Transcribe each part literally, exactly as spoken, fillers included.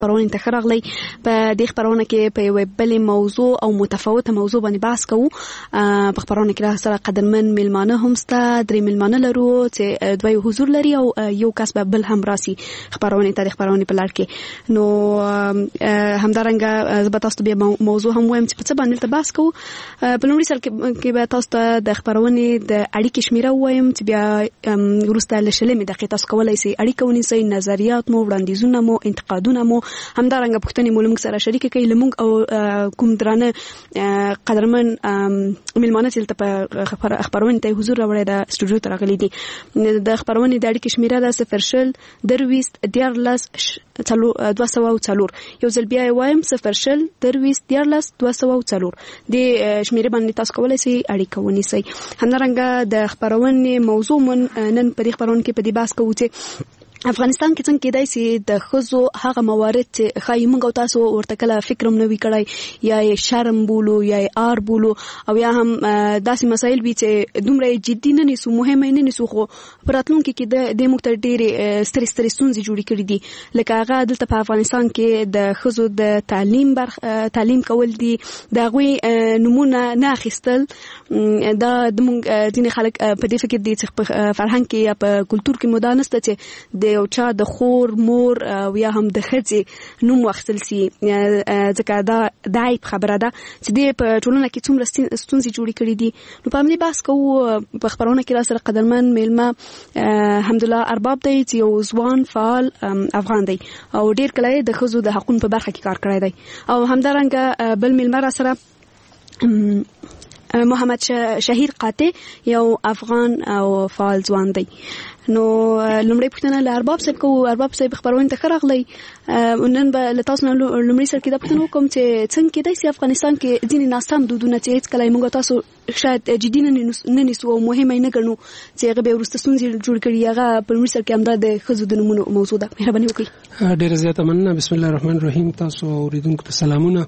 خبرونه ته خراغلی په دې خبرونه کې په یو بل موضوع او متفاوته موضوع باندې بحث کوو. په خبرونه کې سره قدرمن میلمانه هم ستا درې میلمانه لرو چې دوی حضور لري او یو کس به بل هم راسي خبرونه ته د خبرونه په لړ کې. نو همدارنګه زه به تاسو ته موضوع هم وایم چې په څه باندې ته بحث کوو. په لومړي سر کې به تاسو ته د خبرونه د اړیکې شمیره وایم چې بیا وروسته له شلمې دقیقې تاسو کولای شئ اړیکه ونیسئ، نظریات مو، وړاندیزونه مو، انتقادونه مو، همدارنګه پوښتنې مو لمونږ سره شریک کړئ. لمونږ او کوم درانه قدرمن میلمانه چې په خبرونه ته حضور راوړی د سټوډیو ته راغلي دي. د خبرونه د اړیکې شمیره ده صفر شل درویست دیارلس دوه سوه او څلور. یو ځل بیا یې وایم صفر شل درویست دیارلس دوه سوه او څلور. د شمیرې باندې تاسو کولی شئ اړیکه ونیسئ. همدارنګه د خبرونې موضوع من نن په دې خبرونه کې په دې بحث کوو چې افغانستان کې څنګه کېدای شي د ښځو هغه موارد چې ښایي موږ او تاسو ورته کله فکر هم نه وي کړی، یا یې شرم بولو یا یې آر بولو، او یا هم داسې مسایل وي چې دومره جدي نه نیسو، مهمه نه نیسو، خو په راتلونکي کې د دې موږ ته ډېرې سترې سترې ستونزې جوړې کړي دي. لکه هغه دلته په افغانستان کې د ښځو د تعلیم برخه تعلیم کول دي، د هغوی نومونه نه اخیستل. دا زموږ ځینې خلک په دې فکر دي چې په فرهنګ کې یا په کلتور کې مو دا نشته چې د یو چا د خور، مور او یا هم د ښځې نوم واخیستل سي، ځکه دا د عیب خبره ده چې دې په ټولنه کې څومره ستونزې جوړې کړي دي. نو په همدې بحث کوو. په خبرونه کې را سره قدرمن میلمه حمدالله ارباب دی چې یو ځوان فعال افغان دی او ډېر کله یې د ښځو د حقونو په برخه کې کار کړی دی. او همدارنګه بل میلمه را سره محمد شهیر قاطع، یو افغان او فعال ځوان دی. نو لومړی پوښتنه له ارباب صاحب کوو. ارباب صاحب خبرونه ته ښه راغلی. نن به له تاسو نه لومړي سر کې دا پوښتنه وکړم چې څنګه کېدای شي افغانستان کې ځینې ناسم دودونه چې هېڅکله یې موږ تاسو شاید جدي نه نیسو او مهمه یې نه ګڼو چې هغه به وروسته ستونزې جوړ کړي، هغه په لومړي سر کې همدا د ښځو د نومونو موضوع ده. مهرباني وکړئ. ډېره زیاته مننه. بسم الله الرحمن الرحیم. تاسو اوریدونکو ته سلامونه.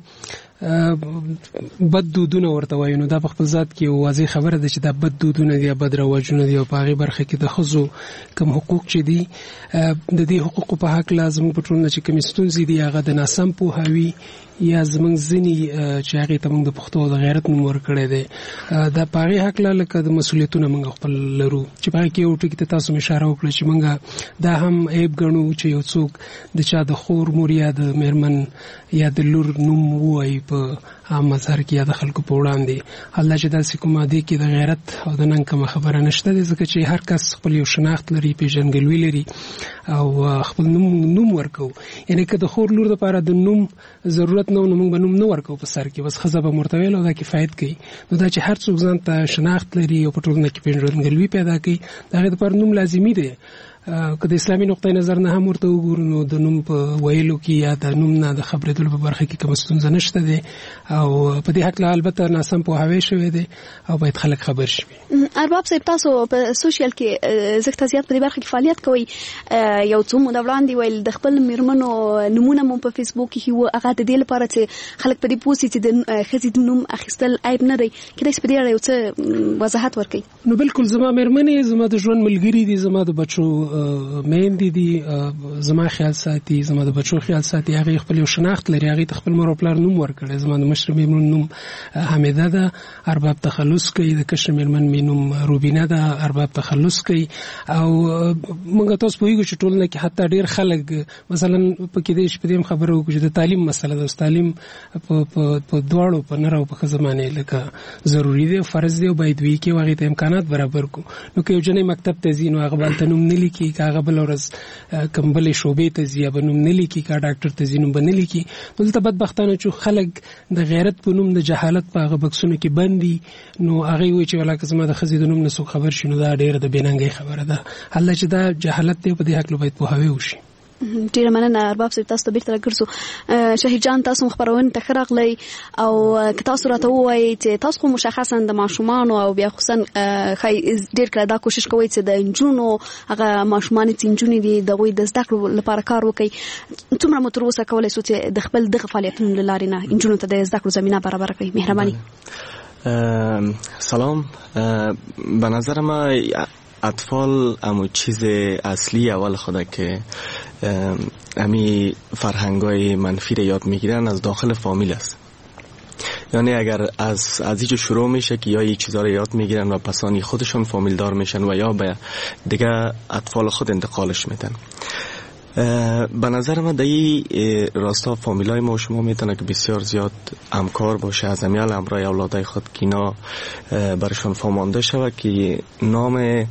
بد دودونه ورته وایو، نو دا په خپل ذات کې واضح خبره ده چې دا بد دودونه دي یا بد رواجونه دي، او په هغې برخه کې د ښځو کوم حقوق چې دي، د دې حقوقو په هکله زموږ په ټولنه چې کومې ستونزې دي هغه د ناسم پوهاوي یا زموږ ځینې چې هغې ته موږ د پښتو د غیرت نوم ورکړی دی، دا په هغې هکله لکه د مسؤلیتونه موږ خپل لرو چې په هغې کې یو ټکي ته تاسو مې اشاره وکړه چې موږ دا هم عیب ګڼو چې یو څوک د چا د خور، مور یا د مېرمن یا د لور نوم ووایي په عام مظهر کې یا د خلکو په وړاندې. الله چې داسې کومه دې کې د غیرت او د ننګ کومه خبره نشته دی، ځکه چې هر کس خپل یو شناخت لري، پیژندګلوي لري او خپل نوم نوم ورکو. یعنی که د خور لور دپاره د نوم ضرورت نه و نو موږ به نوم نه ورکو په سر کې، بس ښځه به ورته ویل او دا کفایت کوي. نو دا چې هر څوک ځان ته شناخت لري او په ټولنه کې پیژندګلوي پیدا کوي، د هغې دپاره نوم لازمي دی. که د اسلامي نقطه نظر نه هم ورته وګورو نو د نوم په ویلو کې یا د نوم نه د خبرېدلو په برخه کې کومه ستونزه نشته دی، او په دې هکله البته ناسم پوهاوی شوی دی او باید خلک خبر شي. ارباب صاحب، تاسو په سوشل کې زښته زیات په دې برخه کې فعالیت کوئ. یو څو موده وړاندې ویل د خپل مېرمنو نومونه مو په فیسبوک کې وو، هغه د دې لپاره چې خلک په دې پوه شي چې د ښځې د نوم اخیستل عیب نه دی. کېدای شي په دې اړه یو څه وضاحت ورکړئ. نو بالکل زما مېرمنې زما د ژوند ملګري دي، زما د بچو میندې دي، زما خیال ساتي، زما د بچو خیال ساتي. هغې خپل یو شناخت لري، هغې ته خپل مور او پلار نوم ورکړی. زما د مشره مېرمن نوم حمیده ده، ارباب تخلص کوي. د کشره مېرمن مې نوم روبینه ده، ارباب تخلص کوي. او موږ تاسو پوهېږو چې ټولنه کې حتی ډېر خلک مثلا په کېدای شي په دې هم خبره وکړو چې د تعلیم مسله ده. اوس تعلیم په دواړو په نر او په ښځه باندې لکه ضروري دی او فرض دی او باید وي کې هغې ته امکانات برابر کړو. نو که یو جنۍ مکتب ته ځي نو هغه به هلته نوم نه لیکي، که هغه بل ورځ کوم بلې شعبې ته ځي یا به نوم نه لیکي، که ډاکټر ته ځي نوم به نه لیکي. دلته بدبختانه چې خلک د غیرت په نوم د جهالت په هغه بکسونو کې بند دي، نو هغې وایي چې ولا که زما د ښځې د نوم نه څوک خبر شي نو دا ډېره د بېننګۍ خبره ده. الله چې دا جهالت دی په دې هکله باید پوهاوی وشي. ډیره مننه ارباب صاحب، تاسو ته بیرته راګرځو. شهید جان، تاسو خبرونه ته ښه راغلی، او که تاسو راته ووایئ چې تاسو خو مشخصا د ماشومانو او بیا خصوصا ښایي ډېر کله دا کوشش کوئ چې د نجونو هغه ماشومانې چې نجونې دي د هغوی د زده کړو لپاره کار وکړئ. څومره مو تر اوسه کولی شو چې د خپل دغه فعالیتونو له لارې نه نجونو ته د زده کړو زمینه برابره کړئ؟ مهرباني. سلام. به نظر ما اطفال همون چیز اصلی اول خدا که امی فرهنگای منفی را یاد میگیرن از داخل فامیل است. یعنی اگر از از اینجا شروع میشه که یا یک چیزا رو یاد میگیرن و پسانی خودشون فامیل دار میشن و یا به دیگه اطفال خود انتقالش میدن. به نظر من در این راستا فامیلای ما و شما میتونه که بسیار زیاد همکار باشه از امیال امرای اولادای خود که اینا برشون فامانده شود که نام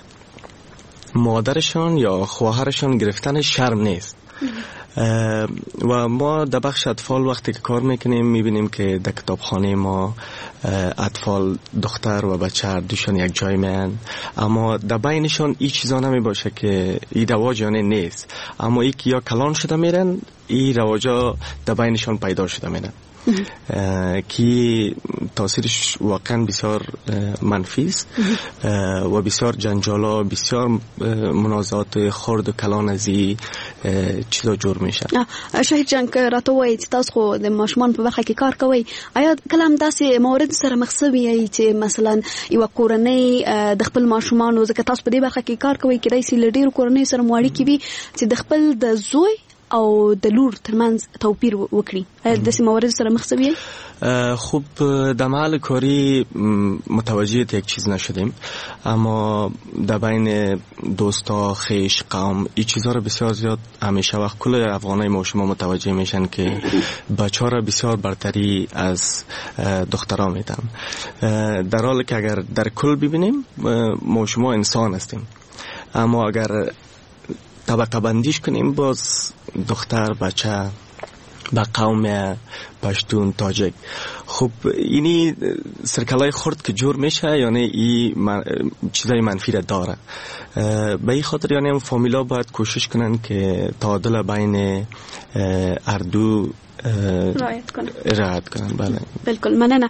مادرشان یا خواهرشان گرفتن شرم نیست. و ما در بخش اطفال وقتی که کار میکنیم میبینیم که در کتابخانه ما اطفال دختر و بچه هر دوشان یک جای میان، اما در بینشان این چیزا نمی باشه که این رواجانه نیست، اما ای که یا کلان شده میرن این رواجا در بینشان پیدا شده میرن که تاثیرش واقعا بسیار منفی است و بسیار جنجالا، بسیار منازعات خرد و کلان از این چیزا جور میشه. شهید جان که راته وایي چې تاسو خو د ماشومان په برخه کې کار کوئ، آیا کلام داسې موارد سره مخ شوي چې مثلا یو کورنۍ د خپل ماشومان ځکه تاسو په دې برخه کې کار کوئ کېدای شي له ډېرو کورنۍ سره مو اړیکې وي چې د خپل د زوی او د لور ترمنځ توپیر وکړي، آیا داسې موارد سره مخ شوي؟ خوب در محل کاری متوجه یک چیز نشدیم، اما در بین دوستا، خیش، قوم این چیزها را بسیار زیاد همیشه وقت کل افغانای ما شما متوجه میشن که بچه ها را بسیار برتری از دخترها میدن، در حالی که اگر در کل ببینیم ما شما انسان هستیم، اما اگر طبقه بندیش کنیم باز دختر، بچه با قوم پشتون، تاجک، خب اینی سرکلای خرد که جور میشه، یعنی این من... چیزای منفی را داره. به این خاطر یعنی هم فامیلا باید کوشش کنن که تعادل بین اردو رعایت کنن رعایت کنن. بله بالکل مننه.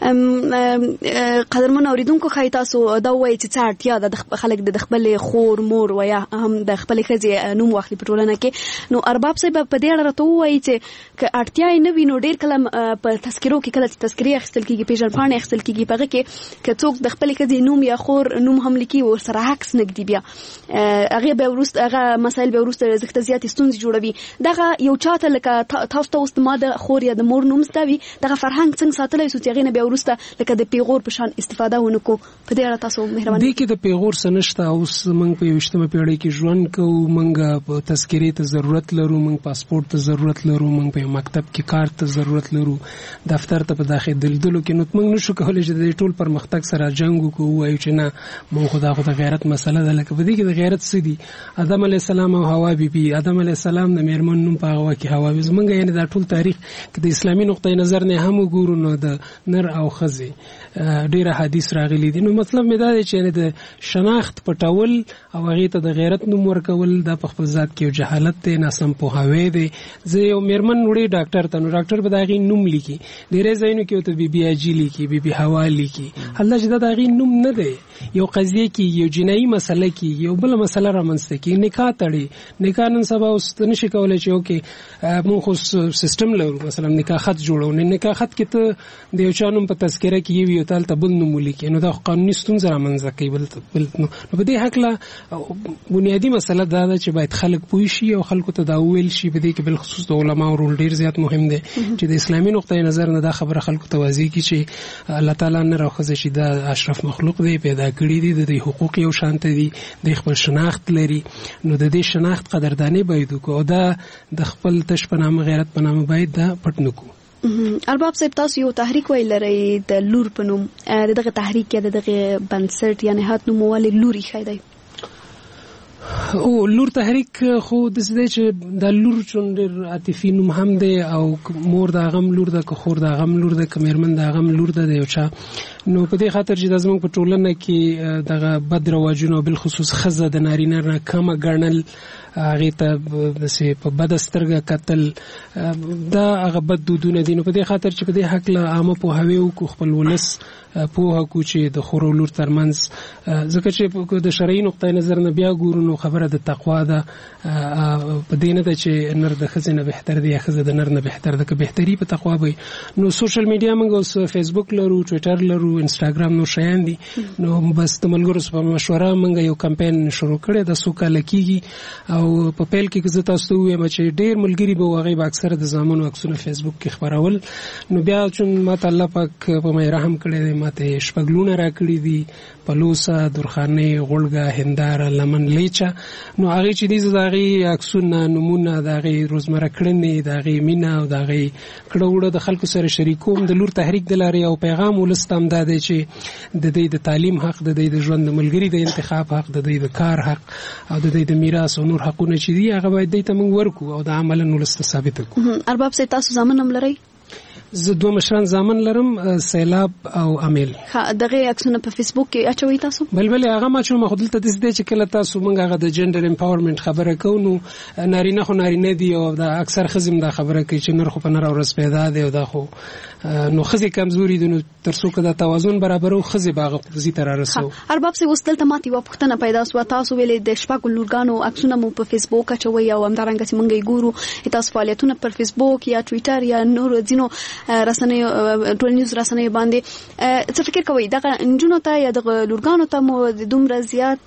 قدرمن اوریدونکو خای تاسو دا وایي چې څه اړتیا ده د خلک د خپل خور، مور و یا هم د خپل ښځې نوم واخلي په ټولنه کې، نو ارباب صاحب په دې اړه راته ووایي چې که اړتیا یې نه وي نو ډېر کله په تذکرو کې کله چې تذکرې اخیستل کېږي، پیژندپاڼې اخیستل کېږي، په هغه کې که څوک د خپلې ښځې نوم یا خور نوم هم لیکي ورسره عکس نږدي، بیا هغې بیا وروسته هغه مسایل بیا وروسته ځکه زیاتې ستونزې جوړوي. دغه یو چاته لکه تاسو ته اوس ما د خور یا د مور نوم زده وي، دغه فرهنګ څنګه ساتلی شو چې هغې نه بیا وروسته لکه د پیغور په شان استفاده ونه کړو؟ په دې اړه تاسو مهرباني. دې کې د پیغور څه نشته. اوس موږ په یویشتمه پیړۍ کې ژوند کوو، موږ په تذکرې ته ضرورت لرو، موږ پاسپورت ته ضرورت لرو، موږ په مکتب کې کار ته ضرورت لرو، دفتر ته په داخلېدلو کې، نو موږ نشو کولی چې د ټول پرمختګ سره جنګ وکړو، ووایو چې نه موږ خو دا خو د غیرت مسله ده. لکه په دې کې د غیرت څه دي؟ آدم علیه السلام او حوا بیبي، آدم علیه السلام د مېرمن نوم په هغه وخت کې حوا وي. زموږ یعنې دا ټول تاریخ که د اسلامي نقطه نظر نه هم وګورو نو د نر او ښځې ډېر حدیث راغلي دي. نو مطلب مې دا دی چې یعنې د شناخت پټول او هغې ته د غیرت نوم ورکول دا په خپل ذات کې یو جهالت دی، ناسم پوهاوی دی. زه یو مېرمن وړې ډاکټر ته، نو ډاکټر به د هغې نوم لیکي، ډېری ځایونو کې ورته بي بي حاجي لیکي، بي بي حوا لیکي، هلته چې دا د هغې نوم نه دی. یو قضیه کېږي، یو جنایي مسله کېږي، یو بله مسله رامنځته کېږي، نکاح تړي. نکاح نن سبا اوس ته نشي کولی چې اوکې موږ خو سیسټم لرو، مثلا نکاح خط جوړو، نو نکاح خط کې ته د یو چا نوم په تذکره کې یو یو هلته بل نوم ولیکې، نو دا خو قانوني ستونزه رامنځته کوي. بل نو په دې هکله بنیادي مسله دا ده چې باید خلک پوه شي او خلکو ته دا وویل شي. په دې کې بالخصوص د علماو رول ډېر زیات مهم دی چې د اسلامي نقطه نظر نه دا خبره خلکو ته واضح کړي چې الله تعالی نر او ښځه چې دا اشرف مخلوق دی، پیدا کړي دي، د دې حقوق یو شان دي، د خپل شناخت لري، نو د دې شناخت قدرداني باید وکړو او دا د خپل تش په نامه غیرت په نامه باید دا پټ نه کړو. ارباب صاحب تاسو یو تحریک ویل لرئ د لور په نوم، دغه تحریک یا دغه بنسټ یا نهاد نوموالي لور ایښی دی؟ او لور تحریک خو د دې چې د لور چون ډېر عاطفي نوم هم دی او مور د هغه لور ده، که خور د هغه لور ده، که مېرمن د هغه لور ده د یو چا، نو په دې خاطر چې د زموږ په ټولنه کې دغه بد رواجونه بالخصوص ښځه د نارینه نه کمه ګڼل، هغې ته داسې په بده سترګه کتل، دا هغه بد دودونه دي. نو په دې خاطر چې په دې هکله عامه پوهاوی وکړو، خپل ولس پوهه کړو چې د خور او لور ترمنځ، ځکه چې د شرعي نقطه نظر نه بیا ګورو نو خبره خبره د تقوا ده په دینه ده چې نر د خزینه بهتر دی یا خزه د نر نه بهتر ده که بهتري په تقوا به. نو سوشل میډیا موږ اوس فیسبوک لرو، ټویټر لرو، انستګرام نو شیان دي. نو بس د ملګرو په مشوره موږ یو کمپاین شروع کړی د څو کال کېږي او په پیل کې زه تاسو ته وایم چې ډېر ملګري به واغې به اکثره د زامنو عکسونه فیسبوک کې خبرول. نو بیا چې ماته الله پاک په مې رحم کړی دی، ماته شپږلونه راکړي دي، پلوسا، درخانه، غولګه، هنداره، لمن، لیچا. نو هغه چې دي زغی عکسونه، نمونه، دغه روزمره کړنې، دغه مینا او دغه کړهوړه د خلکو سره شریکوم. د لور تحریک د لارې او پیغام ولستم دا دی چې د دې د تعلیم حق، د دې د ژوند د ملګری د انتخاب حق، د دې د کار حق او د دې د میراث او نور حقونه چې دي هغه باید دې ته موږ ورکو او د عمل ولست ثابت کړو. ارباب سي تاسو زامن هم لرئ؟ زه دوه مشران زامن لرم، سیلاب او امیل. ها دغه عکسونه په فیسبوک کې اچوي تاسو؟ بلبل هغه ما چې مخدل ته د دې چې کله تاسو مونږ هغه د جندر امپاورمنت خبره کوو، نو نارینه خو نارینه دي او د اکثر خزم دا خبره کوي چې نر خو په نر او ورځ پیدا دی او دا خو نو خزي کمزوري دي، نو ترڅو که دا توازن برابرو خزي باغ خزي تر رسو. ارباب سي وستل تماتي و پښتنه پیدا سو، تاسو ویلې د شپږ لورګانو عکسونه مو په فیسبوک اچوي او همدارنګه چې مونږ یې ګورو تاسو فعالیتونه پر فیسبوک یا ټویټر یا نور ځینو رسنیو ټولنیز رسنیو باندې. څه فکر کوئ دغه انجونو ته یا دغه لورګانو ته مو د دومره زیات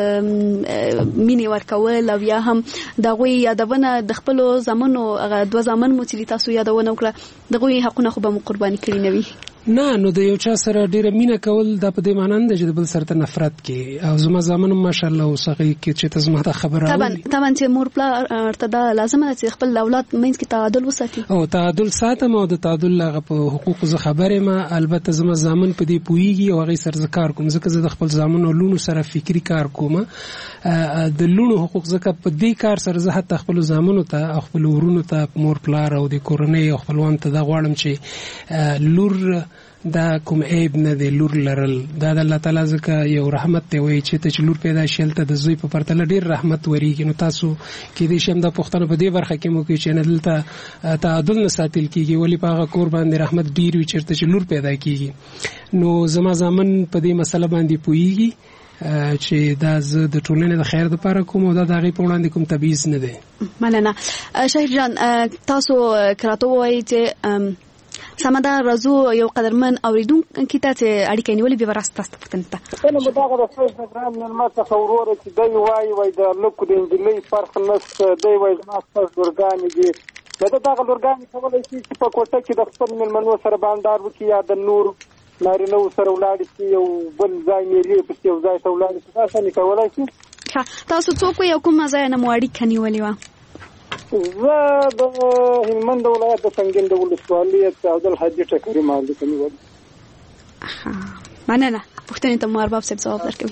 مینې ورکول او یا هم دغه یادونه د خپل زمانو هغه دوه زمان مو چې تاسو یادونه وکړه دغه حقونه خو به مو قرباني کړی نه وي؟ نه، نو د یو چا سره ډیره مینه کول دا په دې معنی نه چې د بل سره نفرت کې او زما زمانو ماشاءالله اوسغه کې چې ته زما ته خبره اوري. طبعا چې مور پلا ارتدا لازم ده چې خپل اولاد مینس کې تعادل وساتي او تعادل ساتم او د تعادل لغه په حقوق ز خبره ما. البته زما زامن په دې پويږي او غي سر ذکر کوم ځکه زه د خپل زامنو لونو سره فکری کار کوم. د لونو حقوق ځکه په دې کار سره زه حتی خپل زامنو ته خپل ورونو ته مور پلا او د کورنۍ او خپلوان ته دا غواړم چې لور دا کوم عیب نه دی، لور لرل دا د الله تعالی ځکه یو رحمت دی وای چې ته چې لور پیدا شیل ته د زوی په پرتله ډیر رحمت وریږي. نو تاسو کې دې شم د پښتنو په دې برخه کې مو کې چې نه دلته تعادل نه ساتل کیږي ولی په هغه کور باندې رحمت ډیر وي چیرته چې لور پیدا کیږي. نو زما زامن په دې مسله باندې پويږي چې دا زه د ټولنې د خیر لپاره کوم او دا د هغې په وړاندې کوم تبعیض نه دی. مننه. شهید جان تاسو کراته وایي چې سمدا رازو یو قدرمن اوریدونکو ته چې اړیکې نیولې به راست تاسو پوښتنه ته نو دا د فیس انستګرام نن ما ته ورور چې دی وایي وای د لوک د انجلۍ فرق نس دی وایي ما تاسو ورګان دي دا دغه ورګان کولای شي چې په کوټه کې د خپل ملمنو سره باندې وکړي یا د نور نارینه سره ولاړ شي یو بل ځای میری په یو ځای ته ولاړ شي دا څنګه کولای شي؟ ها تاسو څوک یو کوم ځای نه مو اړیکې نیولې و؟ زه د هلمند ولایت د څنګه د ولسوالۍ عبد الحاجی ټکری مال د نیول. ها مننه. پښتنې ته مار باب صاحب جواب درکوي.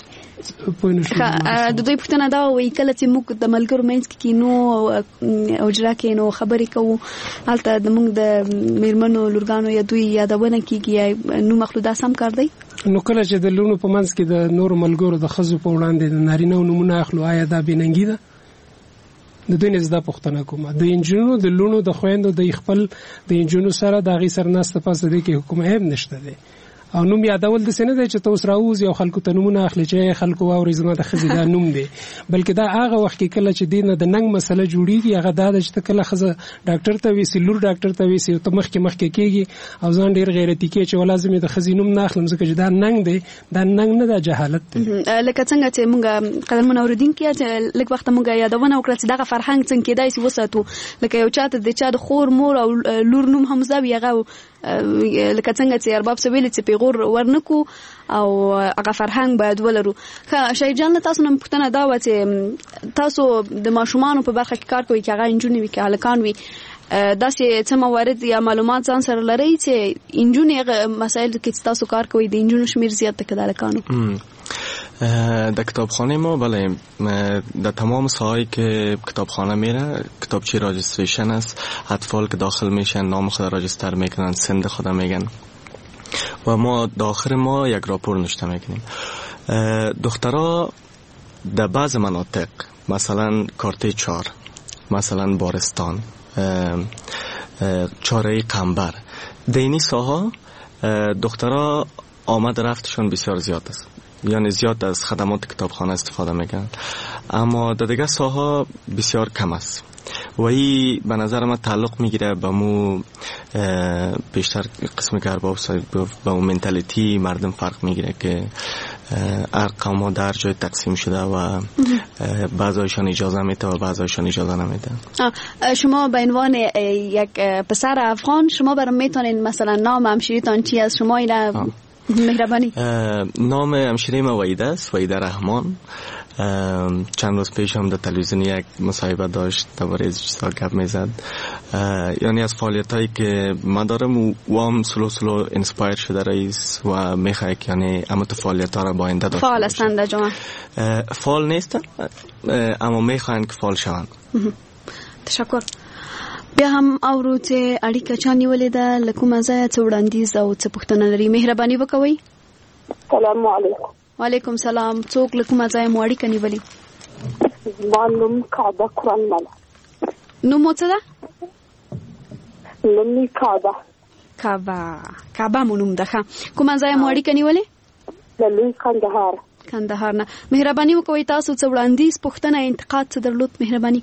د دوی پښتنه دا وایي کله چې موږ د ملګرو منځ کې کینو او اجرا کینو خبرې کوو هلته د موږ د میرمنو لورګانو یا دوی یادونه کیږي نو مخلودا سم کار دی. نو کله چې د لونو په منځ کې د نور ملګرو د خزو په وړاندې د نارینه نمونه اخلو آیا دا بننګي ده؟ د دوی نه زده پښتنه کومه د انجونو د لونو د خويندو د خپل د انجونو سره د غي سرناسته پاسه دي کې حکومت هم نشته دي او نوم یادول د سینه دی چې تاسو راوځي او خلکو ته نمونه اخلي چې خلکو واوري زما د خزې دا نوم دی بلکې دا هغه وخت کې کله چې دینه د ننګ مسله جوړیږي هغه دا چې کله خزه ډاکټر ته ویسي لور ډاکټر ته ویسي او ته مخ کې مخ کې کېږي او ځان ډیر غیرتی کې چې ولازم د خزې نوم نه اخلم ځکه چې دا ننګ دی دا ننګ نه دا جهالت دی. لکه څنګه چې موږ قدرمن اوریدونکو چې لږ وخت موږ یادونه وکړه چې دا فرهنګ څنګه کېدای شي وساتو لکه یو چاته د چا د خور مور او لور نوم هم زوی هغه لکه څنګه چې ارباب سویل چې پیغور ورنکو او هغه فرهنګ باید ولرو. ښه شهید جان تاسو نن پوښتنه دا و چې تاسو د ماشومان په برخه کې کار کوئ چې هغه انجونې وي کې هلکان وي دا چې څه موارد یا معلومات ځان سره لرئ چې انجونې مسایل کې تاسو کار کوئ د انجونو شمیر زیات ده که د هلکانو؟ در کتابخانه ما بله در تمام ساعتی که کتابخانه میره کتابچه راجستریشن است اطفال که داخل میشن نام خود راجستر میکنن سند خود میگن و ما داخل ما یک راپور نوشته میکنیم. دخترها در بعض مناطق مثلا کارته چار مثلا بارستان چاره قنبر دینی ساها دخترها آمد رفتشون بسیار زیاد است یعنی زیاد از خدمات کتابخانه استفاده میکنن اما در دیگه ساها بسیار کم است و این به نظر من تعلق میگیره به مو بیشتر قسم که ارباب صاحب به اون منتالیتی مردم فرق میگیره که هر قوم در جای تقسیم شده و بعضایشان اجازه میده و بعضایشان اجازه نمیده. شما به عنوان یک پسر افغان شما برام میتونین مثلا نام همشیریتان چی است؟ شما اینا مهربانی. نام همشیری ما وحیده است، وحیده رحمان. چند روز پیش هم در تلویزیون یک مصاحبه داشت درباره از چیزا گپ میزد. یعنی از فعالیت هایی که من دارم و هم سلو سلو انسپایر شده رئیس و میخواه که یعنی اما تو فعالیت ها را با آینده داشته فعال هستند در جامعه؟ فعال نیستن اما میخواهند که فعال شوند. تشکر. بیا هم اورو چې اړیکه چا نیولې ده له کومه ځایه څه وړاندیز او څه پوښتنه لري مهرباني وکوئ. سلام علیکم. وعلیکم سلام. څوک له کومه ځایه مو اړیکه نیولې؟ زما نوم کعبه قرآن مله. نوم مو څه ده؟ نوم یې کعبه. کعبه کعبه مو نوم ده. ښه کومه ځایه مو اړیکه نیولې؟ د لوی کندهار. کندهار نه. مهرباني وکوئ تاسو څه وړاندیز پوښتنه انتقاد څه درلود؟ مهرباني.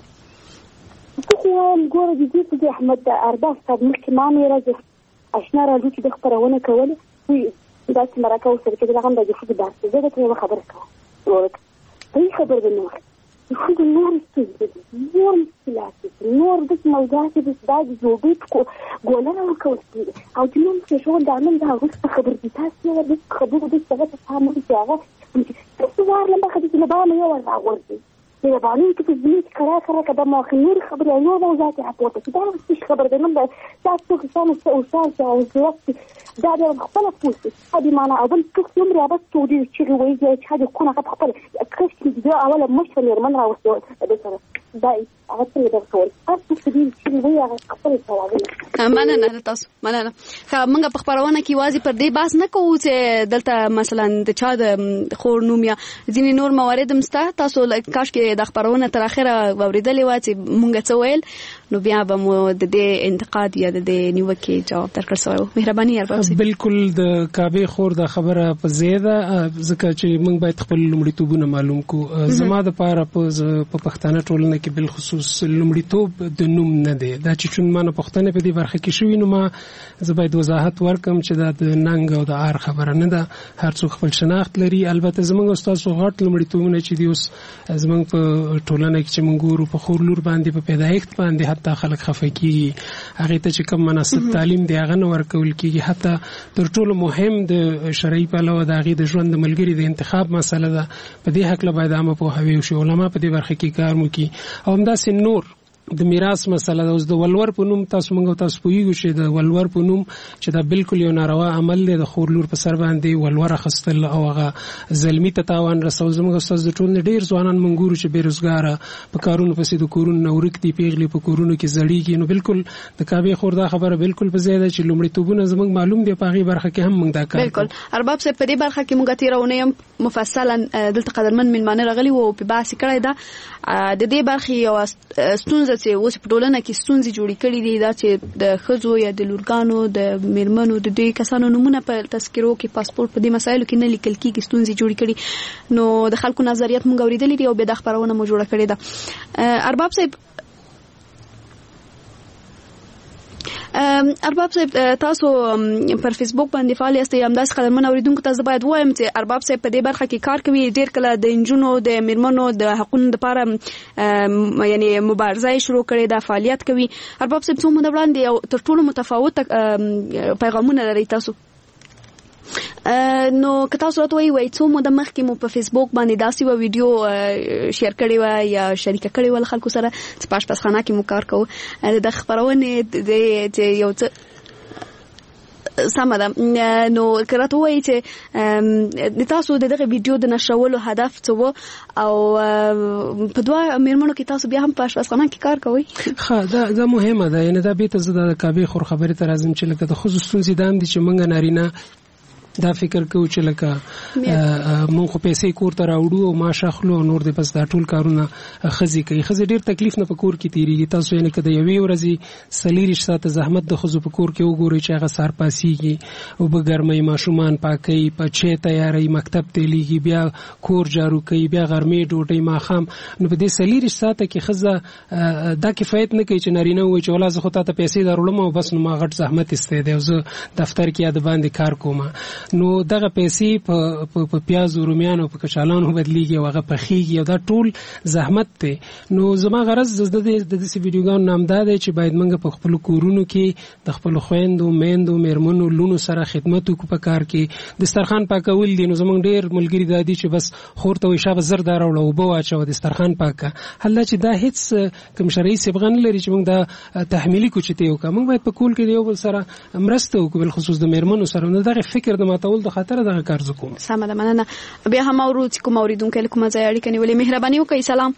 زه خو وایم ګوره د دې چې د احمد د ارباب صاحب مخکې ما مې راځي اشنا راځو چې د خپرونه کوله وي داسې مرکه ورسره کېدل هغه هم د ښځو بحث دی. زه درته یوه خبره کوم ورته صحیح خبر دی نور د ښځو نور ستونزې دي نور مشکلات دي نور داسې موضوعات دي چې دا د ځوبۍ په ګولنه ورکول کېږي او چې نن پرېښول دا نن دا وروسته خبر دي تاسې یوه داسې خبرو داسې هغه ته پام وکړي چې هغه تاسو وار له مخه داسې له بامه یو ور راغورځي يا بعدين كيف زميلك كراكه كراكه ده ما خنور خبر يا موضوعات عبوطه كده مش خبر ده من ده ساعه تشوف سنه وساعه او وقت ده ده مختلف فلوس هذه معنا اول كل يوم رابط تودي تشغي ويجي حاجه تكون قد خطر كشف الفيديو اولا مش في المنرا والصور ده ده عرفت اللي بقول اصل تدي تشغي ويا خطر الصوابع مننه نه تاسو مننه. خو موږ په خبرونه کې واځي پر دې باس نه کوو چې دلته مثلا د چا د خور نوم یا ځینې نور موارد مسته تاسو کاش کې د خبرونه تر اخره اوریدلې و چې مونږ څه ویل نو بیا به مو د دې انتقاد یا د دې نیوکې جواب درکړ سوی. مهرباني ارباب. بالکل د کعبه خور د خبره په زیاده ځکه چې موږ باید خپل لومړیتوبونه معلوم کو. زما د پاره په پښتانه ټولنه کې بل خصوص لومړیتوب د نوم نه دی. دا چې چون ما نه پښتنه په دې برخه کې شوی نو ما زه باید وضاحت ورکم چې دا د ننګ او د ار خبره نه ده. هر څوک خپل شناخت لري. البته زموږ استاد سو غټ لومړیتوبونه چې دی اوس زموږ په ټولنه کې چې موږ ګورو په خور لور باندې په پیدایښت باندې حتی خلک خفه کیږي هغه ته چې کوم مناسب تعلیم دی هغه نه ورکول کیږي. حتی تر ټولو مهم د شرعي پلوه د هغې د ژوند د ملګري د انتخاب مسله ده. په دې هکله باید عامه پوهاوی وشي. علما په دې برخه کې کار وکړي او همداسې نور د میراث مسله ده. اوس د ولور په نوم تاسو موږ تاسو پوهیږو چې د ولور په نوم چې دا بالکل یو ناروا عمل دی. د خور لور په سر باندې ولور اخیستل او هغه ظلمي ته تاوان رسول. زموږ استاد د ټولنې ډېر ځوانان موږ ګورو چې بېروزګاره په کارونو پسې د کورونو نه ورک دي پیغلې په کورونو کې زړېږي. نو بالکل د کعبې خور دا خبره بالکل په ځای ده چې لومړیتوبونه زموږ معلوم دي په هغې برخه کې هم موږ دا کار بالکل. ارباب صاحب په دې برخه کې موږ تېره اونۍ هم مفصلا دلته قدرمن مېلمانه راغلي وو په بحث کړی ده د دې برخې یوه ستونزه چې اوس په ټولنه کې ستونزې جوړې کړي دي دا چې د ښځو یا د لورګانو د میرمنو د دې کسانو نومونه په تذکرو کې پاسپورت په دې مسایلو کې نه لیکل کېږي ستونزې جوړې کړي. نو د خلکو نظریات موږ اورېدلي دي او بیا دا خپرونه مو جوړه کړې ده. ارباب صاحب ارباب صاحب تاسو پر فیسبوک باندې فعال یاست. همداسې قدرمن اوریدونکو ته زه باید وایم چې ارباب صاحب په دې برخه کې کار کوي. ډېر کله د نجونو د میرمنو د حقونو لپاره یعنی مبارزه شروع کړې ده فعالیت کوي. ارباب صاحب څو موده وړاندې یو تر ټولو متفاوت پیغامونه لري تاسو. نو که تاسو راته وایئ څو موده مخکې مو په فیسبوک باندې داسې یوه ویډیو شیر کړې وه یا شریکه کړې وه له خلکو سره چې په اشپزخانه کې مو کار کوو د خپرونې چې یو څه سمه ده. نو که راته ووایئ چې د تاسو د دغه ویډیو د نشرولو هدف څه و او په دوه میرمنو کې تاسو بیا هم په اشپزخانه کې کار کوئ؟ ښه دا دا مهمه ده. یعنې دا بېرته زه د کعبې خور خبرې ته راځم چې لکه د ښځو ستونزې دا هم دي چې موږ نارینه دا فکر کوو چې لکه مونږ خو پیسې کور ته راوړو او معاش اخلو نور د بس دا ټول کارونه ښځې کوي. ښځې ډېر تکلیف نه په کور کې تېرېږي. تاسو یعنې که د یوې ورځې څلېرویشت ساعته زحمت د ښځو په کور کې وګورئ چې هغه سهار پاڅېږي، اوبه ګرموي، ماشومان پاکوي، په چای تیاروي، مکتب ته لیږي، بیا کور جارو کوي، بیا غرمې ډوډۍ ماښام. نو په دې څلېرویشت ساعته کې ښځه دا کفایت نه کوي چې نارینه ووایي چې ولا زه خو تا ته پیسې دروړم او بس نو ما غټ زحمت ایستی دی او زه دفتر کې یا د باندې کار کوم. نو دغه پیسې په پیازو، رومیانو، په کچالانو بدلیږي او هغه پخېږي او دا ټول زحمت دی. نو زما غرض د داسې ویډیوګانو نام دا دی چې باید موږ په خپلو کورونو کې د خپلو خویندو، میندو، میرمنو، لونو سره خدمت وکړو. په کار کې دسترخوان پاکول دي. نو زموږ ډېر ملګري دا دي چې بس خور ته وایي شابه زر دا راوړه، اوبه واچوه، دسترخوان پاک کړه. حالا چې دا هېڅ کوم شرعي صبغه نه لري چې موږ دا تحمیلي کوچتې وکړو. موږ باید په کور کې د یو بل سره مرسته وکړو، بالخصوص د میرمنو سره. نو دغه فکر د ماتول د خاطر دغه کار زه کوم. سمه ده، مننه. بیا هم اورو چې کوم اورېدونکی له کومه ځایه اړیکه نیولې. مهرباني وکړئ. سلام.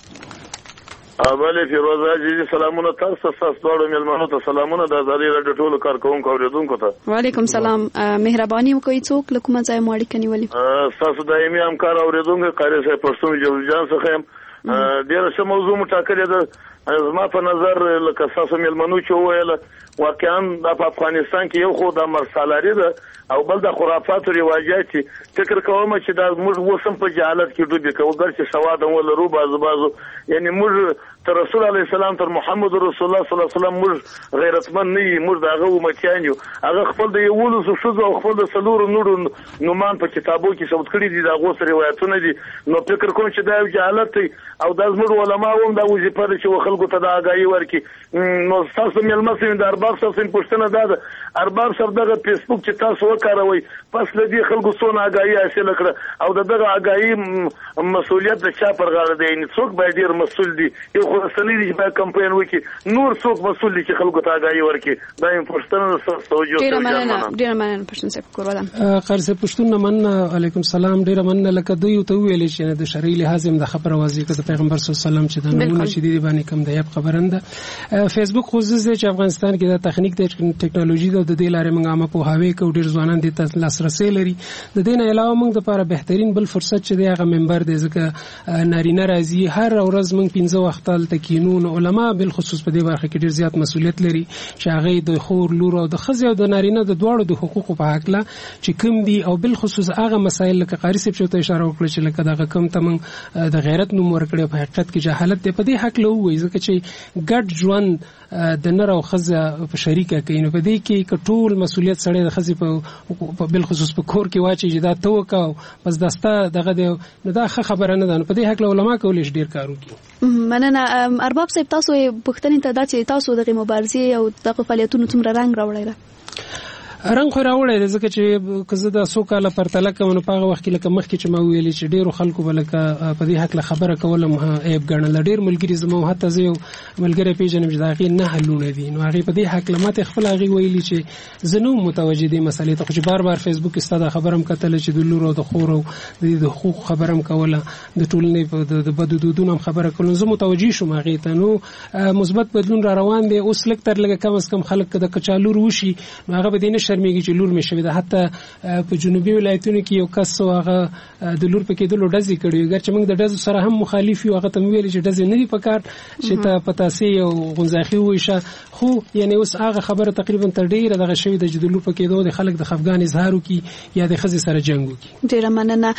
بله فیروزه جی سلامونه تاسو ته، تاسو دواړو میلمنو ته سلامونه، د ازادي راډیو ټولو کارکوونکو اورېدونکو ته. وعلیکم سلام. مهرباني وکړئ. څوک له کومه ځایه مو اړیکه نیولې؟ ستاسو دایمي همکار اورېدونکی قاري صاحب پښتون جوړ جان څخه یم. ډېره ښه موضوع مو ټاکلې ده. زما په نظر لکه ستاسو میلمنو چې وویله، واقعا د په افغانستان کې یو خو د مرسالاري ده او بل د خرافاتو رواجات دي. فکر کوم چې دا موږ اوس هم په جهالت کې ډوبې کوو، ګرچې سواد هم ولرو بعضو بعضو. یعنې موږ تر رسول علیه السلام تر محمد رسول الله صلی الله علیه وسلم موږ غیرتمند نه یو، موږ د هغه امتیان یو. هغه خپل د یولسو ښځو او خپل د څلورو نورو نومان په کتابو کې ثبت کړي دي، د هغو څه روایتونه دي. نو فکر کوم چې دا یو جهالت دی او دا زموږ علما هم دا وظیفه ده چې خلکو ته دا آګاهي ورکړي. نو ستاسو میلمه صاحب د ارباب صاحب پوښتنه دا ده، ارباب صاحب دغه فیسبوک چې تاسو وکاروئ پس له دې خلکو څونه آګاهي حاصله کړه او د دغه آګاهي مسؤلیت د چا پر غاړه دی؟ یعنې څوک باید ډېر مسؤل دي؟ یو خو رسنۍ دي چې باید کمپاین وکړي، نور څوک مسؤل دي چې خلکو ته آګاهي ورکړي؟ دا یم پوښتنه ده. توجه. ډېره مننه. ډېره مننه پښتون صاحب. کور ودان. قاري صاحب پښتون نه مننه. علیکم سلام. ډېره مننه. لکه دوی ته وویلې چې د شرعي لحاظ هم د خبره واضح کړه د پیغمبر صلی الله علیه وسلم چې د نمونه چې دي باندې کم دی خبره نه ده. فیسبوک خصوص دی چې افغانستان کې د تخنیک د ټیکنالوژي د دې لارې موږ عامه پوهاوی کوو، ډېر ځوانان دې ته لاسرسی لري. د دې نه علاوه موږ دپاره بهترین بل فرصت چې دی هغه منبر دی، ځکه نارینه راځي هر ورځ موږ پنځه وخته هلته کینو. نو علما بالخصوص په دې برخه کې ډېر زیات مسؤلیت لري چې هغوی د خور، لور او د ښځې او د نارینه د دواړو د حقوقو په هکله چې کوم دي او بالخصوص هغه مسایل لکه قاري صاحب چې ورته اشاره وکړه چې لکه دغه کوم ته موږ د غیرت نوم ورکړی، په حقیقت کې جهالت دی. په دې هکله ووایي ځکه چې ګډ ژوند د نر او ښځه په شریکه کوي. نو په دې کې که ټول مسؤلیت سړی د ښځې په بالخصوص په کور کې واچي چې دا ته وکړه بس دا ستا دغه دی، نو دا ښه خبره نه ده. نو په دې هکله علما کولی شي ډېر کار وکړي. مننه. ارباب صاحب تاسو پوښتنې ته دا چې تاسو دغه مبارزې او دغه فعالیتونو څومره رنګ راوړی ده؟ رنګ خو راوړی دی ځکه چې که زه د څو کاله پرتله کوم نو په هغه وخت کې لکه مخکې چې ما ویلې چې ډېرو خلکو به لکه په دې هکله خبره کول هم عیب ګڼله. ډېر ملګري زما حتی زه یو ملګری پېژنم چې د هغې نهه لوڼې دي، نو هغې په دې هکله ماته خپله هغې ویلي چې زه نه وم متوجه دې مسلې ته، خو چې بار بار فیسبوک کې ستا دا خبره هم کتله چې د لور او د خور او د دې د حقوقو خبره هم کوله، د ټولنې د بدو دودونو هم خبره کوله. زه متوجه شوم هغې ته. نو مثبت بدلون را روان دی. اوس لږ تر لږه کم از کم خلک که د کچا لور وشي نو هغه به دې نه شرمېږي چې لور مې شوې ده. حتی په جنوبي ولایتونو کې یو کس و هغه د لور په کېدلو ډزې کړې وې، ګرچې موږ د ډزو سره هم مخالف یو. هغه ته مې ویلې چې ډزې نه دي پکار چې ته پتاسې او غونځاخي وویشه، خو یعنې اوس هغه خبره تقریبا تر ډېره دغه شوې ده چې د لور په کېدو د خلک د خفګان اظهار وکړي یا د ښځې سره جنګ وکړي. ډېره مننه.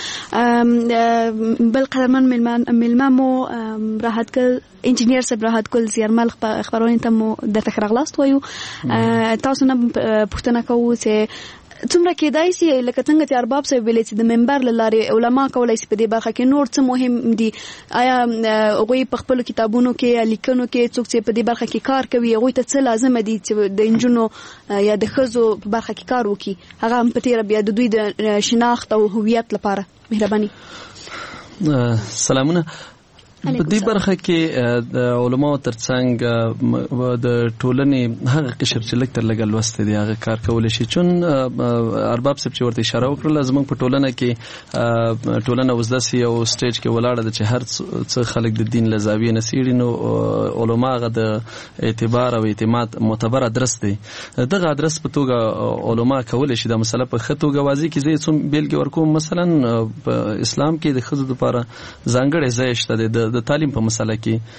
بل قدرمن میلمه مو راحت ګل انجینیر صاحب راحت ګل زیارمل خبرونه ته مو درته ښه راغلاست وایو. تاسو نه پوښتنه کوو چې څومره کېدای شي لکه څنګه چې ارباب صاحب ویلي چې د منبر له لارې علما کولی شي په دې برخه کې نور څه مهم دي؟ آیا هغوی په خپلو کتابونو کې یا لیکنو کې څوک چې په دې برخه کې کار کوي هغوی ته څه لازمه دي چې د نجونو یا د ښځو په برخه کې کار وکړي، هغه هم په تېره بیا د دوی د شناخت او هویت لپاره؟ مهرباني. سلامونه. په دې برخه کې د علماو ترڅنګ د ټولنې هغه قشر چې لږ تر لږه لوستی دی هغه کار کولی شي. چون ارباب صاحب چې ورته اشاره وکړله زموږ په ټولنه کې ټولنه اوس داسې یو سټیج کې ولاړه ده چې هر څه خلک د دین له زاویې نه څېړي، نو علما هغه د اعتبار او اعتماد معتبر ادرس دی. دغه ادرس په توګه علما کولی شي دا مسله په ښه توګه واضح کړي. زه یې څو بېلګې ورکوم. مثلا په اسلام کې د ښځو دپاره ځانګړی ځای شته دی د تعلیم په مسله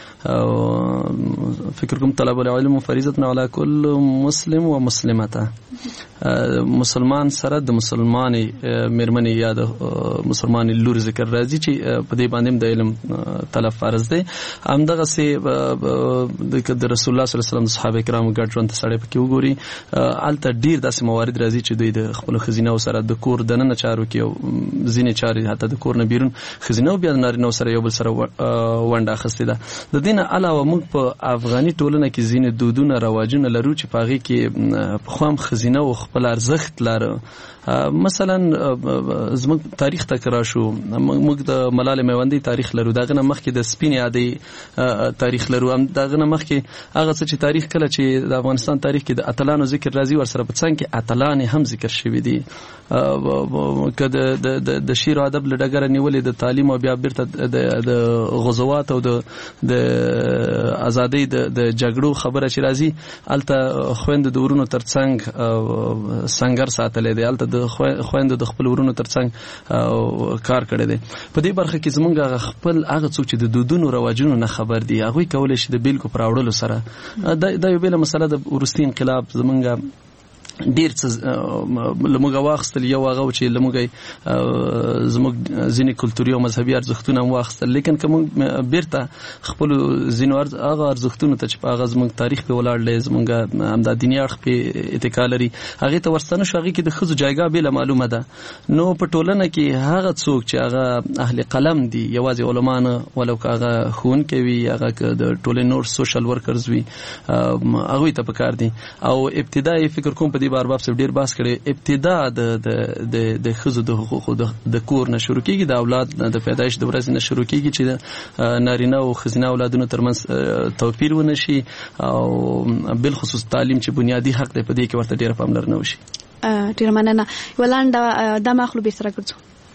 کې. فکر کوم طلب العلم فریضة علی کل مسلم و مسلمته، مسلمان سره د مسلمانې میرمنې یا د مسلمانې لور ذکر راځي چې په دې باندې د علم طلب فرض دی. همدغسې د رسول الله صلی الله علیه وسلم د صحابه کرامو ګډ ژوند ته سړی پکې وګوري، هلته ډېر داسې موارد راځي چې دوی د خپلو ښځینهو سره د کور دننه چارو کې او ځینې چارې حتی د کور نه بیرون ښځینهو بیا د نارینهو سره یو بل سره ونډه اخیستې ده. د دې نه علاوه موږ په افغاني ټولنه کې ځینې دودونه رواجونه لرو چې په هغې کې پخوا هم ښځینهو خپل ارزښت لاره. مثلا زموږ تاریخ ته که راشو، موږ د ملالې میوندۍ تاریخ لرو، د هغه نه مخکې د سپینې عادۍ تاریخ لرو، د هغه نه مخکې هغه څه چې تاریخ کله چې د افغانستان تاریخ کې د اتلانو ذکر راځي ورسره په څنګ کې اتلانې هم ذکر شوي دي. که د شعر او ادب له ډګره نیولې د تعلیم او بیا بیرته د غزوات او د ازادۍ د جګړو خبره چې راځي، هلته خویندو د ورونو تر څنګ سنګر ساتلی دی، هلته د خویندو د خپل ورونو تر څنګ کار کړی دی. په دې برخه کې زموږ هغه خپل هغه څوک چې د دودونو رواجونو نه خبر دي هغوی کولی شي د بیلګو په راوړلو سره دا یو بېله مسله د وروستي انقلاب زموږ ډیر څه لموږه واخیستل. یو هغه و چې لموږه زموږ ځینې کلتوري او مذهبي ارزښتونه هم واخیستل، لیکن که موږ بیرته خپلو ځینو هغه ارزښتونو ته چې په هغه زموږ تاریخ پې ولاړ دی، زموږ همدا دیني اړخ پې اتکا لري، هغې ته ورستنه شو. هغې کې د ښځو جایګاه بېله معلومه ده. نو په ټولنه کې هغه څوک چې هغه اهل قلم دي، یوازې علما نه، ولو که هغه ښوونکی وي، هغه که د ټولنې نور سوشل ورکرز وي، هغوی ته پکار دي. او ابتدا یې فکر کوم په دې بار باب صاحب ډیر باس کړي، ابتدا د د ښځو د حقوقو د کور نه شروع کیږي، د اولاد د پیدایش د ورځې نه شروع کیږي چې د نارینه او ښځینه اولادونو ترمنځ توپیر ونه شي، او بالخصوص تعلیم چې بنیادی حق دی په دې کې ورته ډیره پاملرنه وشي. ډیره مننه. یوه لنډه دمه اخلو بیرته راګرځو.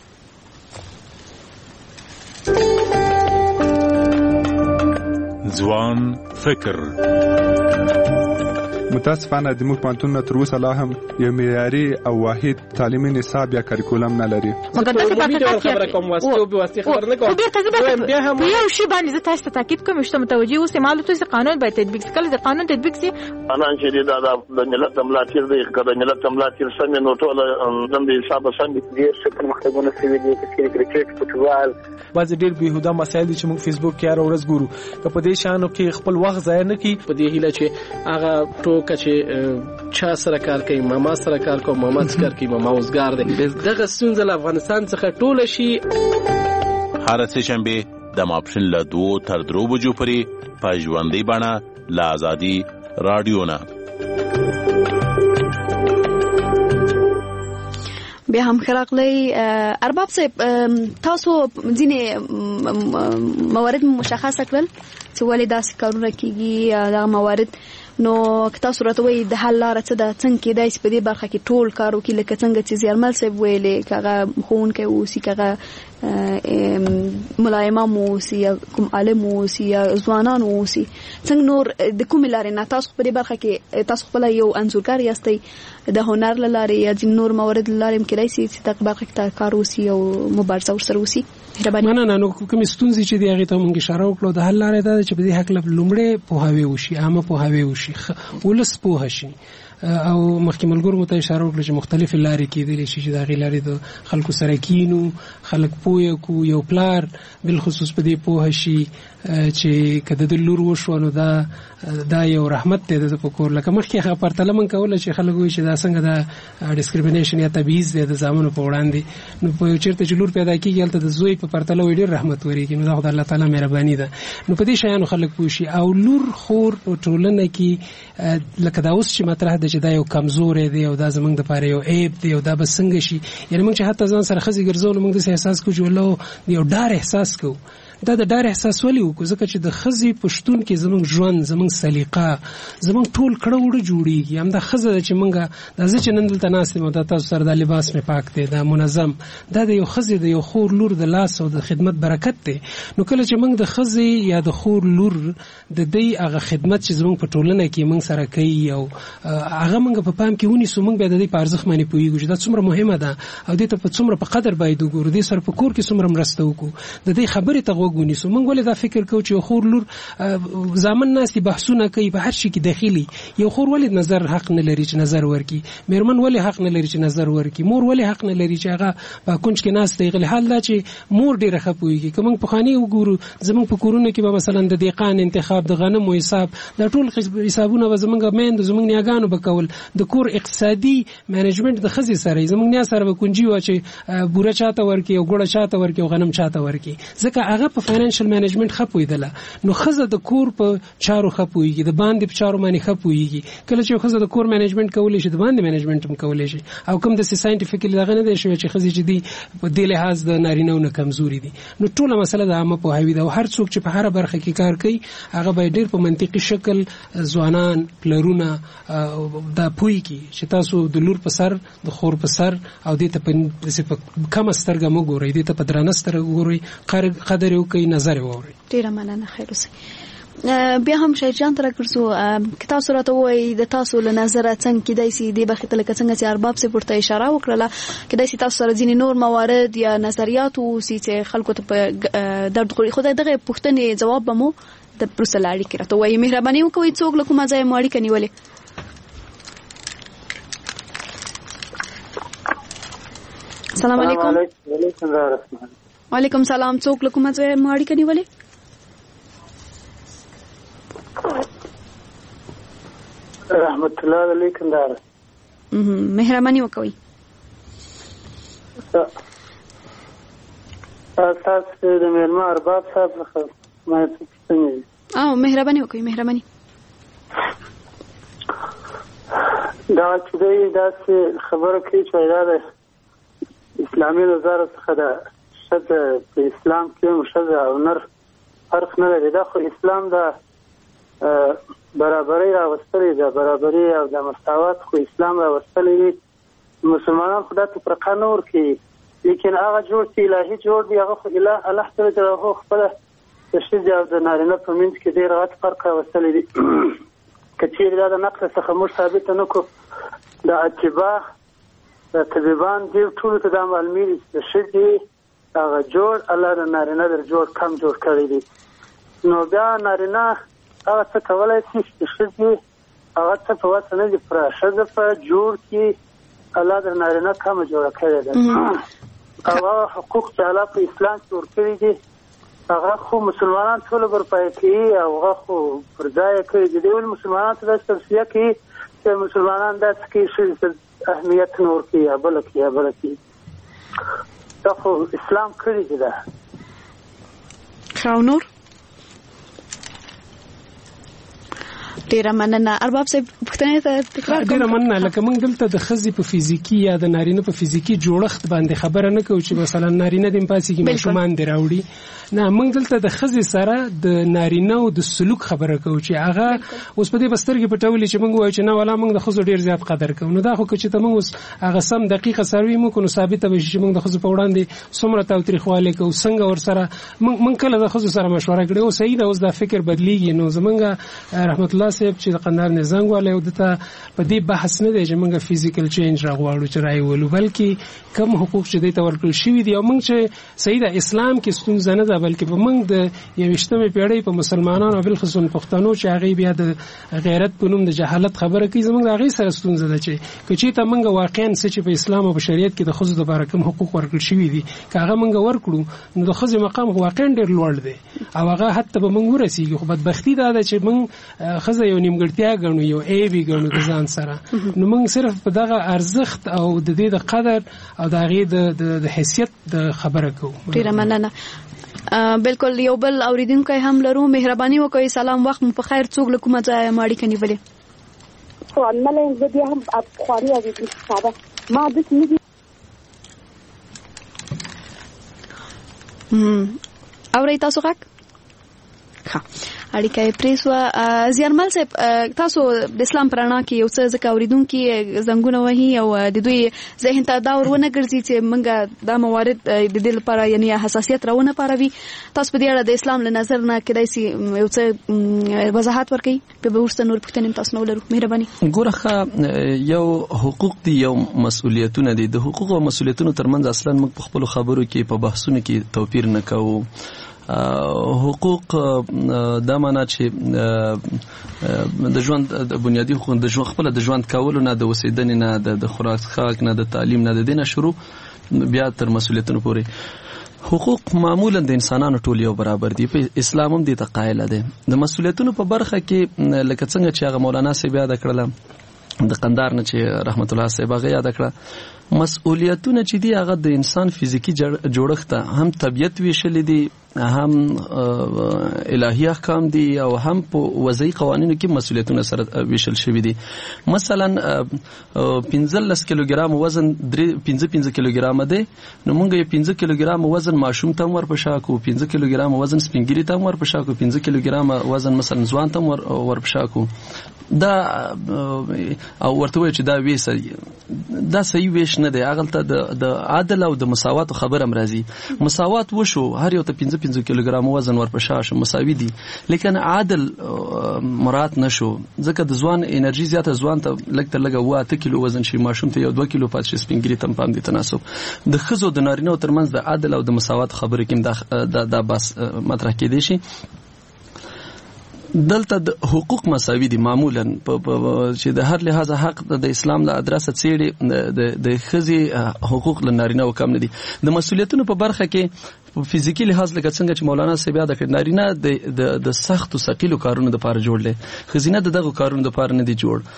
ځوان فکر. متاسفانه د موږ پوهنتونونه تر اوسه لا هم یو معیاري او واحد تعلیمي نصاب یا کریکولم نه لري. مګر داسې په حقیقت کې خبره کوم واسطه او واسطه خبره نه کوم. بیا هم په یو شی باندې زه تاسو ته تاکید کوم چې متوجي اوسئ، معلومات چې قانون باید تطبیق کړي. د قانون تطبیق سي انا چې دا د ملت ملاتیر دی، کله ملت ملاتیر سم نو ټول د حساب سم دي چې مختګونه سوي دي چې کرکټ فوټبال بعض ډیر بهوده مسایل چې موږ فیسبوک کې هر ورځ ګورو، که په دې شانو کې خپل وخت ضایع نه کړي. په دې هیله چې هغه ټوکه چې چا سره کار کوي، ماما سره کار کوي، ماما سره کار کوي، ماما اوسګار دی، دغه ستونزه له افغانستان څخه ټوله شي. هر سه شنبه د ماپښین له دوه تر درو بجو پورې په ژوندۍ بڼه له ازادي رادیو نه. بیا هم خراغلی ارباب صاحب، تاسو ځینې موارد مشخص کړل چې ولې داسې کارونه کیږي، دا موارد نو که تاسو راته وایي د حل لاره څه ده، څنګه کېدای شي په دې برخه کې ټول کار وکړي، لکه څنګه چې زیارمل صاحب ویلې، که هغه ښوونکی اوسي، که هغه ملا امام اوسي، یا کوم عالم اوسي، یا ځوانان اوسي، څنګه نور د کومې لارې نه تاسو په دې برخه کې تاسو خپله یو انځورګر یاستئ، د هنر له لارې یا ځینې نور موارد له لارې هم کېدای شي چې دغه برخه کې کار وسي او مبارزه ورسره وسي. نه نه نو کومې ستونزې چې دي هغې ته موږ اشاره وکړو، د حل لاره دا ده چې په دې هکله لومړی پوهاوی وشي، عامه پوهاوی وشي، ولس پوه شي. او مخکې ملګرو مو ته اشاره وکړه چې مختلفې لارې کېدلی شي چې د هغې لارې د خلکو سره کینو، خلک پوه کړو، یو پلار بالخصوص په دې پوه شي چې که د ده لور وشوه نو دا دا یو رحمت دی د ده په کور. لکه مخکې هغه پرتله من کوله چې خلک وایي چې دا څنګه دا ډسکریمینیشن یا تبعیض دی د زامنو په وړاندې، نو په یو چېرته چې لور پیدا کېږي هلته د زوی په پرتله وایي ډېر رحمت ورېږي، نو دا خو د الله تعالی مهرباني ده. نو په دې شیانو خلک پوه شي. او لور خور په ټولنه کې لکه دا اوس چې مطرح ده چې دا یو کمزوری دی او دا زموږ دپاره یو عیب دی او دا به څنګه شي، یعنې موږ چې حتی ځان سره ښځې ګرځولو موږ داسې احساس کوو چې والله یو ډار احساس کوو دا د ډار احساس ولې وکړو ځکه چې د ښځې په شتون کې زموږ ژوند زموږ سلیقه زموږ ټول کړه وړه جوړېږي. همدا ښځه ده چې موږ دا زه چې نن دلته ناست یم او دا تاسو سره دا لباس مې پاک دی دا منظم دا د یو ښځې د یو خور لور د لاس او د خدمت برکت دی. نو کله چې موږ د ښځې یا د خور لور د دې هغه خدمت چې زموږ په ټولنه کې موږ سره کوي او هغه موږ په پام کې ونیسو موږ بیا د دې په ارزښت باندې پوهېږو چې دا څومره مهمه ده او دې ته په څومره په قدر باید وګورو دې سره په کور کې څومره مرسته وکړو د دې خبرې ته غوږ ونیسو. موږ ولې دا فکر کوو چې یو خور لور زامن ناستي بحثونه کوي په هر شي کې داخلي یو خور ولې نظر حق نه لري چې نظر ورکړي میرمن ولې حق نه لري چې نظر ورکړي مور ولې حق نه لري چې هغه په کونج کې ناست دی. غل حال دا چې مور ډېره ښه پوهېږي که موږ پخواني وګورو زموږ په کورونو کې به مثلا د دهقان انتخاب د غنمو حساب دا ټول حسابونه به زموږ میندو زموږ نیاګانو به کول د کور اقتصادي مینجمنټ د ښځې سره زموږ نیا سره به کونجي وه چې بوره چاته ورکړي او ګوړه چاته ورکړي او غنم چاته ورکړي ځکه هغه په فاینانشل مینجمنټ ښه پوهېدله. نو ښځه د کور په چارو ښه پوهېږي د باندې په چارو باندې ښه پوهېږي. کله چې ښځه د کور مینجمنټ کولی شي د باندې مینجمنټ هم کولی شي او کوم داسې ساینټیفیکلی دغه نه دی شوی چې ښځې چې دي په دې لحاظ د نارینهو نه کمزوري دي. نو ټوله مسله د عامه پوهاوي ده او هر څوک چې په هره برخه کې کار کوي هغه باید ډېر په منطقي شکل ځوانان پلرونه دا پوهېږي چې تاسو د لور په سر د خور په سر او دې ته په کمه سترګه مه ګورئ دې ته په درنه سترګه ګورئ قدر یې وکړئ نظر یې واورئ. ډېره مننه خیر اوسئ. بیا هم شاید جان تر ګرځو که تاسو راته وایي د تاسو له نظره څنګه کیدای شي دې برخې ته لکه څنګه چې ارباب صاحب ورته اشاره وکړله کیدای شي تاسو سره ځینې نور موارد یا نظریات واوسي چې خلکو ته په درد خوري. خو دغه پوښتنې ځواب به مو د پروسه له اړیکې راته وایي. مهرباني وکړئ څوک له کومه ځایه مو اړیکه نیولې؟ السلام علیکم. وعلیکم سلام. څوک له کومه ځایه مو اړیکه نیولې؟ رحمت الله علیکم دار. مهرباني وکوي. تاسو د میرمن ارباب صاحب څخه ما څه او مهرباني وکوي مهرباني. دا چې دا خبره کوي چې دا د اسلامي نظر څخه ده شته په اسلام کې مشذ او نر فرق نه لري. دا خو اسلام دا برابرۍ راوستلې ده برابرۍ او د مساوات خو اسلام راوستلی دی. مسلمانان خو دا تفرقه نه ورکوي لیکن هغه جوړ چې الهي جوړ دی هغه خو الله الله تعالی جلاله خپله د ښځې او د نارینه په منځ کې ډېر غټ فرق راوستلی دی. که چیرې دا د نقل څخه موږ ثابته نه کړو د اتباع د طبیبان دې ټولو ته دا معلومي دي چې د ښځې هغه جوړ الله د نارینه در جوړ کم جوړ کړی دی. نو بیا نارینه هغه څه کولی شي چې ښځې هغه څه په وسه نه دي پوره ښځه په جوړ کې الله د نارینه کمه جوړه کړې ده او هغه حقوق چې الله په اسلام کې ورکړي دي هغه خو مسلمانان ټول برپایه کوي او هغه خو پر ځای کوي. د دې ولې مسلمانانو ته داسې توصیه کوي چې مسلمانان داسې کوي ښځې ته اهمیت نه ورکوي یا بله کوي یا بله کوي. دا خو اسلام کړي دي. ده ښه نور ډیره مننه. ارباب صاحب پوښتنه ته تکرار کوم. ډیره مننه. لکه موږ دلته د ښځې په فزیکی یا د نارینه په فزیکی جوړښت باندې خبره نه کوو چې مثلا نارینه د پاسې کې ماشومان دی راوړي نه. موږ دلته د ښځې سره د نارینه او د سلوک خبره کوو چې هغه اوس په دې بسترګې پټولې چې موږ وایو چې نه ولا موږ د ښځو ډیر زیات قدر کوو. نو دا خو چې ته موږ اوس هغه سم دقیقه سروي موږ نو ثابته به شي چې موږ د ښځو په وړاندې څومره تاوتریخوالی کوو څنګه ورسره موږ کله د ښځو سره مشوره کړې او صحیح ده اوس دا فکر بدلیږي. نو زمونږ رحمت الله صاحب چې د قندهار نه زنګ والی او دته په دې بحث نه دی چې موږ فزیکل چینج راغواړو چې رای ولو بلکې کم حقوق چې دې ته ورکړل شوي دي او موږ چې صحیح ده اسلام کې ستونزه نه ده بلکې په موږ د یویشتمې پیړۍ په مسلمانانو او بالخصوص پښتنو چې هغې بیا د غیرت په نوم د جهالت خبره کوي زموږ د هغې سره ستونزه ده چې که چېرته موږ واقعا څه چې په اسلام او په شریعت کې د ښځو دپاره کوم حقوق ورکړل شوي دي که هغه موږ ورکړو نو د ښځې مقام واقعا ډېر لوړ دی او هغه حتی به موږ ورسېږو. خو بدبختي دا ده چې موږ ښځه یو نیمګړتیا ګڼو یو عیب یې ګڼو د ځان سره. نو موږ صرف په دغه ارزښت او د دې د قدر او د هغې د حیثیت د خبره کوو. ډېره مننه. بالکل یو بل اوریدونکی هم لرو. مهرباني وکړئ سلام وخت مو په خیر. څوک له کومه ځایه مو اړیکه نیولې؟ عمله زه بیا هم افغاني اوریدونکي ساده ما داسې نه دي. اورئ تاسو غږ ښه اړیکه پریسو زیارمل صاحب تاسو د اسلام پرانا کې یو څه ځکه اوریدونکو زنګونه وهي او د دوی ذهن ته دا ورونه ګرځي چې موږ دا موارد د دې لپاره یعنی حساسیت راونه پاروي تاسو په دې اړه د اسلام له نظر نه کېدای شي یو څه وضاحت ورکړئ په ورسته نور پوښتنې تاسو نو لرو مهرباني ګوره یو حقوق دي یو مسؤلیتونه دي د حقوق او مسؤلیتونو ترمنځ اصلا موږ په خپل خبرو کې په بحثونو کې توپیر نه کوو حقوق دا معنا چې د ژوند د بنیادی حقوق د ژوند خپل د ژوند کولو نه د وسیدنې نه د خوراک څښاک نه د تعلیم نه د دینه شروع بیا تر مسؤلیتونو پورې حقوق معمولا د انسانانو ټول یو برابر دي په اسلام هم دې ته قایل دي د مسؤلیتونو په برخه کې لکه څنګه چې هغه مولانا صاحب یاد کړل د قندار نه چې رحمت الله صاحب هغه یاد کړل مسؤلیتونه چې دي هغه د انسان فزیکی جوړښت هم طبيعت ویشل دي هم الهي احکام دي او هم په وضعي قوانینو کې مسؤلیتونه سره ویشل شوی دي مثلا پنځلس کیلوګرام وزن پنځه پنځه کیلوګرام دی نو موږ یې پنځه کیلوګرام وزن ماشوم ته ور پښا کو پنځه کیلوګرام وزن سپینګری ته ور پښا کو پنځه کیلوګرام وزن مثلا ځوان ته ور پښا کو دا او ورته وای چې دا ویسه دا صحیح ویش نه دی هغه ته د عادل او د مساوات خبره مرضی مساوات وشو هر یو ته پنځه پنځه کیلوګرام وزن ورپښا شو مساوي دي لیکن عادل مراد نشو ځکه د ځوان انرژي زیاته ځوان ته لږ تر لږه واته کیلو وزن شي ماشوم ته یو دوه کیلو پات شي سپینګری تم پام دي تناسب د خزو د نارینه ترمنځ د عادل او د مساوات خبره کې دا د بس مطرح کېدی شي دلته د حقوق مساوي دي معمولا چې د هر لحاظ حق د اسلام له ادرسه څېړي د د خزي حقوق لنارینه او کم نه دي د مسؤلیتونو په برخه کې فزیکی لحاظ لکه څنګه چې مولانا صاحب یاد کړ نارینه د د سخت او ثقيلو کارونو لپاره جوړل خزینه دغه کارونو لپاره نه دي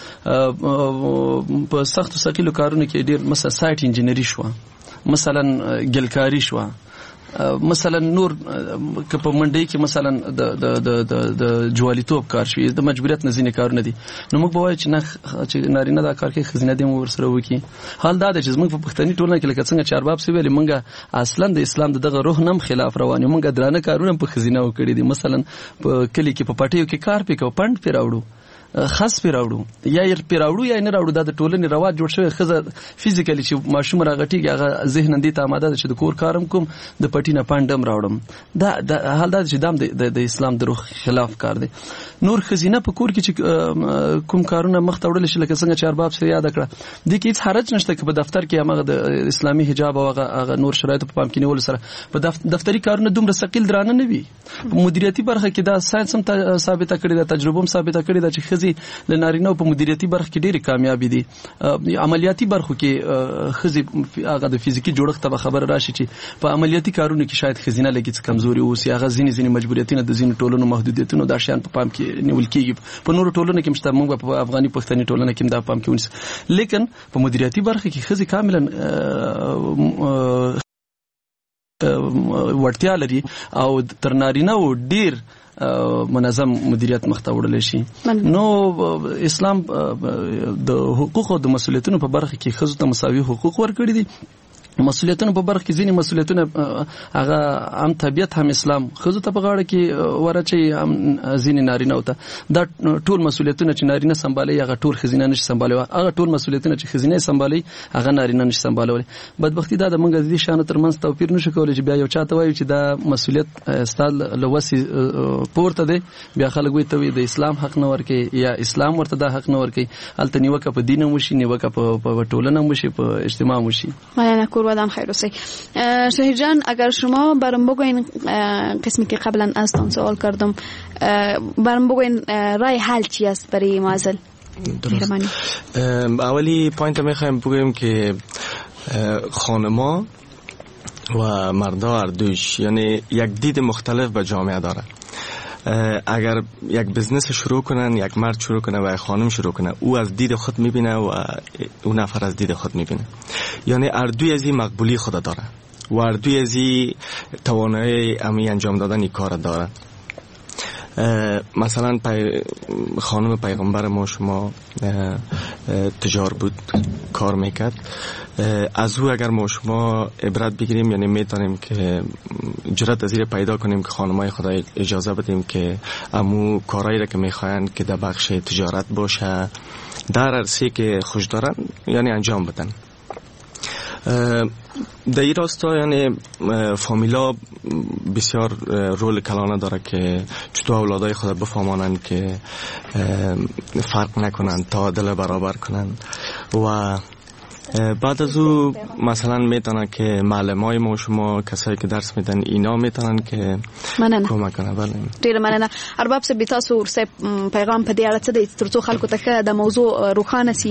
جوړ په سخت او ثقيلو کارونو کې ډیر مثلا سایت انجینری شو مثلا ګلکاری شو مثلا نور که په منډي کې مثلا د د د د جوالیتوب کار شوی د مجبوریت نه ځینې کارونه دي نو موږ به وایو چې نه چې نارینه دا کار کوي خزینه دې مو ورسره وکړي حال دا ده چې موږ په پښتني ټولنه کې لکه څنګه چې ارباب سی ویلي موږ اصلا د اسلام دغه روح نم خلاف روان یو موږ درانه کارونه په خزینه وکړي دي مثلا په کلی کې په پټیو کې کار پکاو پند پیراوړو خاص پیراوړو یا یې پیراوړو یا نه راوړو د ټولنې رواج جوړ شوی خزه فزیکلی چې ماشوم راغټیږي هغه ذهن دې ته آماده چې د کور کارم کوم د پټینه پاندم راوړم دا د حال دا چې دام د اسلام د روح خلاف کار دی نور خزینه په کور کې چې کوم کارونه مخ ته وړل شي لکه څنګه چې ارباب سره یاد کړه د کې هیڅ حرج نشته چې په دفتر کې هغه د اسلامي حجاب او هغه نور شرایط په پام کې نیول سره په دفتري کارونه دومره ثقيل درانه نه وي په مدیریتي برخه کې دا ساينس هم ثابته کړې ده تجربه هم ثابته کړې ده چې خزي د نارینه په مدیریتي برخه کې ډېری کامیابی دي عملیاتي برخو کې خزي هغه د فزیکی جوړښت ته خبر راشي چې په عملیاتي کارونو کې شاید خزینه لګي څه کمزوري اوسي هغه ځینې ځینې مجبوریتونه د ځینې ټولنو محدودیتونو د شان په پام کې نیول کېږي په نورو ټولنو کې مشته موږ په افغاني پښتني ټولنه کې دا پام کې ونیسو لیکن په مدیریتي برخه کې خزي کاملا ورتیا لري او تر نارینه و ډیر منظم مدیریت مخته وړل شي نو اسلام د حقوق او د مسؤلیتونو په برخه کې خزو ته مساوي حقوق ورکړي دي مسؤلیتونه په برخه کې ځینې مسؤلیتونه هغه هم طبيعت هم اسلام خزو ته په غاړه کې ورچي هم ځینې نارینه وته دا ټول مسؤلیتونه چې نارینه سمبالي هغه ټول خزینه نشي سمبالي هغه ټول مسؤلیتونه چې خزینه سمبالي هغه نارینه نشي سمبالول بدبختی دا د منګه د دې شانو ترمنځ توپیر نشي کولای چې بیا یو چاته وایي چې دا مسؤلیت ستال لوسي پورته دی بیا خلک وایي ته د اسلام حق نه ورکي یا اسلام ورته دا حق نه ورکي الته نیوکه په دین مو شي نیوکه په ټولنه مو شي په اجتماع مو شي وادم خیر وسی شهیر جان اگر شما برام بگوین قسمی که قبلا ازتان سوال کردم برام بگوین رای حل چی است برای معضل اولی پوینت میخوایم بگویم که خانما و مردا هر دوش یعنی یک دید مختلف به جامعه داره اگر یک بزنس شروع کنن یک مرد شروع کنه و یک خانم شروع کنه او از دید خود میبینه و اون نفر از دید خود میبینه یعنی اردوی از این مقبولی خود داره و اردوی از این توانایی امی انجام دادن این کار داره مثلا پی... خانم پیغمبر ما شما تجار بود، کار میکرد. از او اگر ما شما عبرت بگیریم، یعنی میتونیم که جرأت از این پیدا کنیم که خانمای خدا اجازه بدیم که امو کارایی را که میخواین که در بخش تجارت باشه در عرصه که خوش دارن یعنی انجام بدن. در این راستا یعنی فامیلا بسیار رول کلانه داره که چطور اولادای خود بفهمانن که فرق نکنن تا دل برابر کنن. و بعد از او مثلا میتونه که معلمای ما شما کسایی که درس میدن اینا میتونن که کمک کنن. بله ډیره مننه. ارباب صاحب تاسو ورسه پیغام په دې اړه څه دی ترڅو خلکو ته د موضوع روښانه سي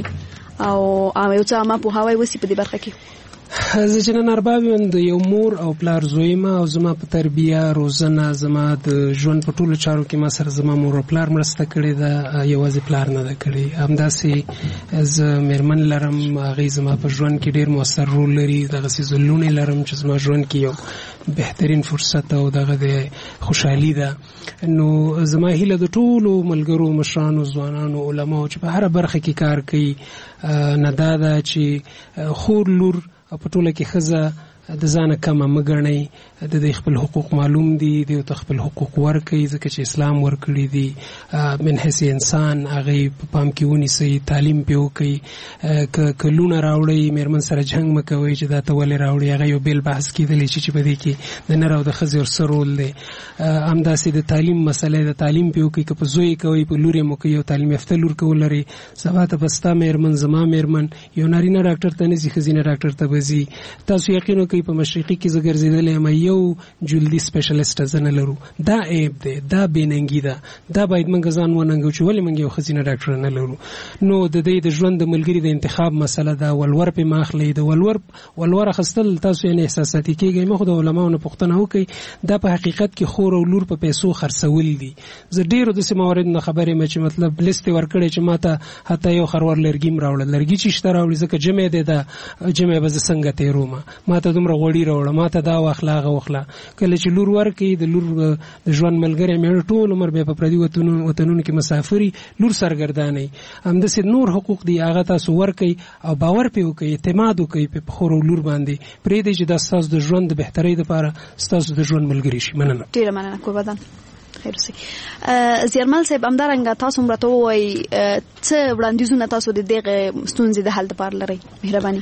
او یو څه ما په هواي وسی په دې برخه کې؟ زه چې نن ارباب یم د یو مور او پلار زوی ما او زما په تربیه روزنه زما د ژوند په ټولو چارو کې ما سره زما مور او پلار مرسته کړې ده، یوازې پلار نه ده کړې. همداسې زه مېرمن لرم، هغې زما په ژوند کې ډېر مؤثر رول لري. دغسې زه لوڼې لرم چې زما ژوند کې یو بهترین فرصت او دغه د خوشحالي ده. نو زما هیله د ټولو ملګرو، مشرانو، ځوانانو، علماو چې په هره برخه کې کار کوي نه دا ده چې خور لور په ټوله کې ښځه د ځانه کمه مه ګڼئ. د دې خپل حقوق معلوم دي، دوی ته خپل حقوق ورکړئ ځکه چې اسلام ورکړي دي. من حیث انسان هغې په پام کې ونیسئ، تعلیم پرې وکړئ. که لونه راوړئ مېرمن سره جنګ مه کوئ چې دا ته ولې راوړئ. هغه یو بیل بحث کېدلی شي چې په دې کې د نر او د ښځې ور څه رول دی. همداسې د تعلیم مسله د تعلیم پرې وکړئ. که په زوی یې کوئ په لور یې مو کوئ، یو تعلیم یافته لور که ولرئ سبا ته به ستا مېرمن زما مېرمن یو نارینه ډاکټر ته نه ځي، ښځینه ډاکټر ته به ځي. تاسو یقین وکړئ په مشرقي کې زه ګرځېدلی یم یو جلدي سپیشلیسټ زه نه لرو. دا عیب دی، دا بېننګي ده. دا باید موږ ځان وننګو چې ولې موږ یو ښځینه ډاکټر نه لرو. نو د دې د ژوند د ملګري د انتخاب مسله ده. ولور پې مه اخلئ. د ولور ولور اخیستل تاسو یعنې احساساتي کېږئ. مه خو د علماو نه پوښتنه وکړئ. دا په حقیقت کې خور او لور په پیسو خرڅول دي. زه ډېرو داسې موارد نه خبر یم چې مطلب لیست یې ورکړی چې ما ته حتی یو خروار لرګي م راوړل. لرګي چې شته راوړي ځکه جمع دی، دا جمع به زه څنګه تېرومه. ما ته دومره غوړي راوړه، ما ته دا واخله هغه واخله. کله چې لور ورکړي د لور د ژوند ملګری مېړه ټول عمر بیا په پردي وطنونو کې مسافري، لور سرګردانئ. همداسې نور حقوق دي هغه تاسو ورکړئ او باور پرې وکړئ، اعتماد وکړئ په خور او لور باندې. پرېږدئ چې دا ستاسو د ژوند د بهترۍ دپاره ستاسو د ژوند ملګري شي. مننه. ډېره مننه. قربان خیر اوسئ. زیارمل صاحب همدارنګه تاسو هم راته ووایئ څه وړاندیزونه تاسو د دغې ستونزې د حل دپاره لرئ؟ مهرباني.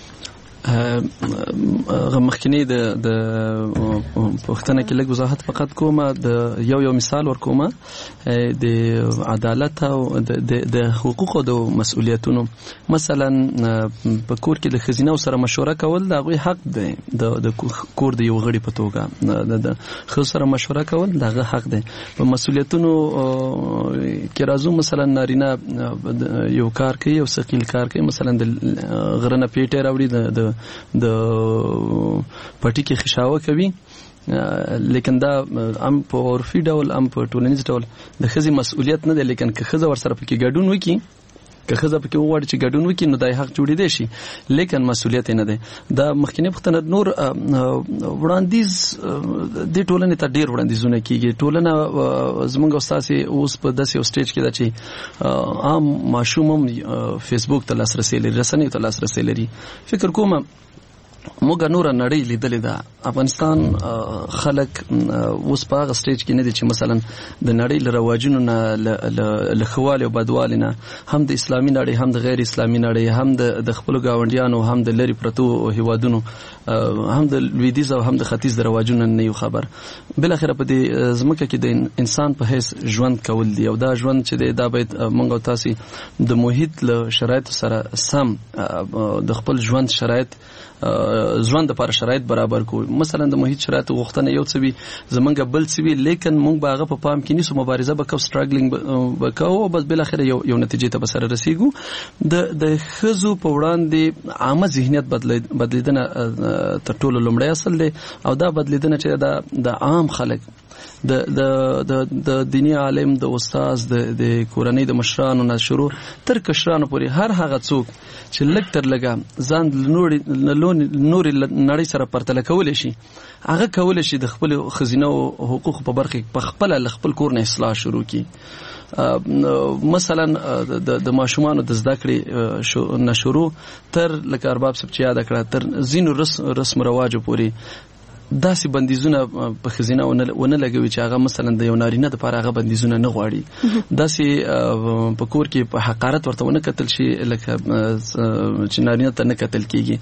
مخکنی د د پښتنه کې لږ وضاحت فقط کومه، د یو یو مثال ورکومه د عدالت او د حقوقو او د مسؤلیتونو. مثلا په کور کې د ښځینه سره مشوره کول د هغوی حق دی. د کور د یو غړي په توګه د ښځو سره مشوره کول د هغه حق دی. په مسؤلیتونو کې راځو، مثلا نارینه یو کار کوي، یو ثقیل کار کوي، مثلا د غره نه پیټی راوړي، د د پټی کې خشاوه کوي، لیکن دا ام په عرفي ډول ام په ټولنیز ډول د ښځې مسؤلیت نه دی. لیکن که ښځه ورسره پکې ګډون وکړي، که ښځه پکې وغواړي چې ګډون وکړي نو دا حق جوړېدی شي، لیکن مسؤلیت یې نه دی. دا مخکنی پوښتنه. نور وړاندیز دې ټولنې ته ډېر وړاندیزونه کېږي. ټولنه زموږ او ستاسې اوس په داسې یو سټیج کې ده چې عام ماشوم هم فیسبوک ته لاسرسی لري، رسنیو ته لاسرسی لري. فکر کومه موږ نوره نړۍ لیدلې ده. افغانستان خلک اوس په هغه سټیج کې نه دي چې مثلا د نړۍ له رواجونو نه، له ښوالي او بدوالي نه، هم د اسلامي نړۍ، هم د غیر اسلامي نړۍ، هم د خپلو ګاونډیانو، هم د لرې پرتو هیوادونو، هم د لویدیځ او هم د ختیځ د رواجونو نه یو خبر. بالاخره په دې ځمکه کې د انسان په حیث ژوند کول دي، او دا ژوند چې دی دا باید موږ او تاسې د محیط له شرایطو سره سم د خپل ژوند شرایط ژوند لپاره شرایط برابر کو. مثلا د محیط شرایط غوښتنه یو څه وي، زمونږ بل څه وي، لیکن موږ به هغه په پام کې نیسو، مبارزه به کوو، سټراګلینګ به کوو، او بس بالاخره یو یو نتیجې ته به سره رسیږو. د د ښځو په وړاندې عامه ذهنیت بدلیدنه تر ټولو لومړی اصل دی، او دا بدلیدنه چې دا د عام خلک د د د دینی عالم د استاد د د کورنۍ د مشرانو نه شروع تر کشرانو پورې هر هغه څوک چې لږ تر لږه ځان نور نور نړۍ سره پرتله کولای شي هغه کولای شي د خپل خزینه او حقوق په برخه په خپل خپل کور نه اصلاح شروع کړي. مثلا د ماشومانو د زده کړې نشورو تر لکه ارباب صاحب چې یاد کړه تر زینو رسم رواجو پورې داسې بندیزونه په خزینه ونه لګوي چې هغه مثلا د یو نارینه دپاره هغه بندیزونه نه غواړي. داسې په کور کې په حقارت ورته ونه کتل شي لکه چې نارینه ته نه کتل کېږي.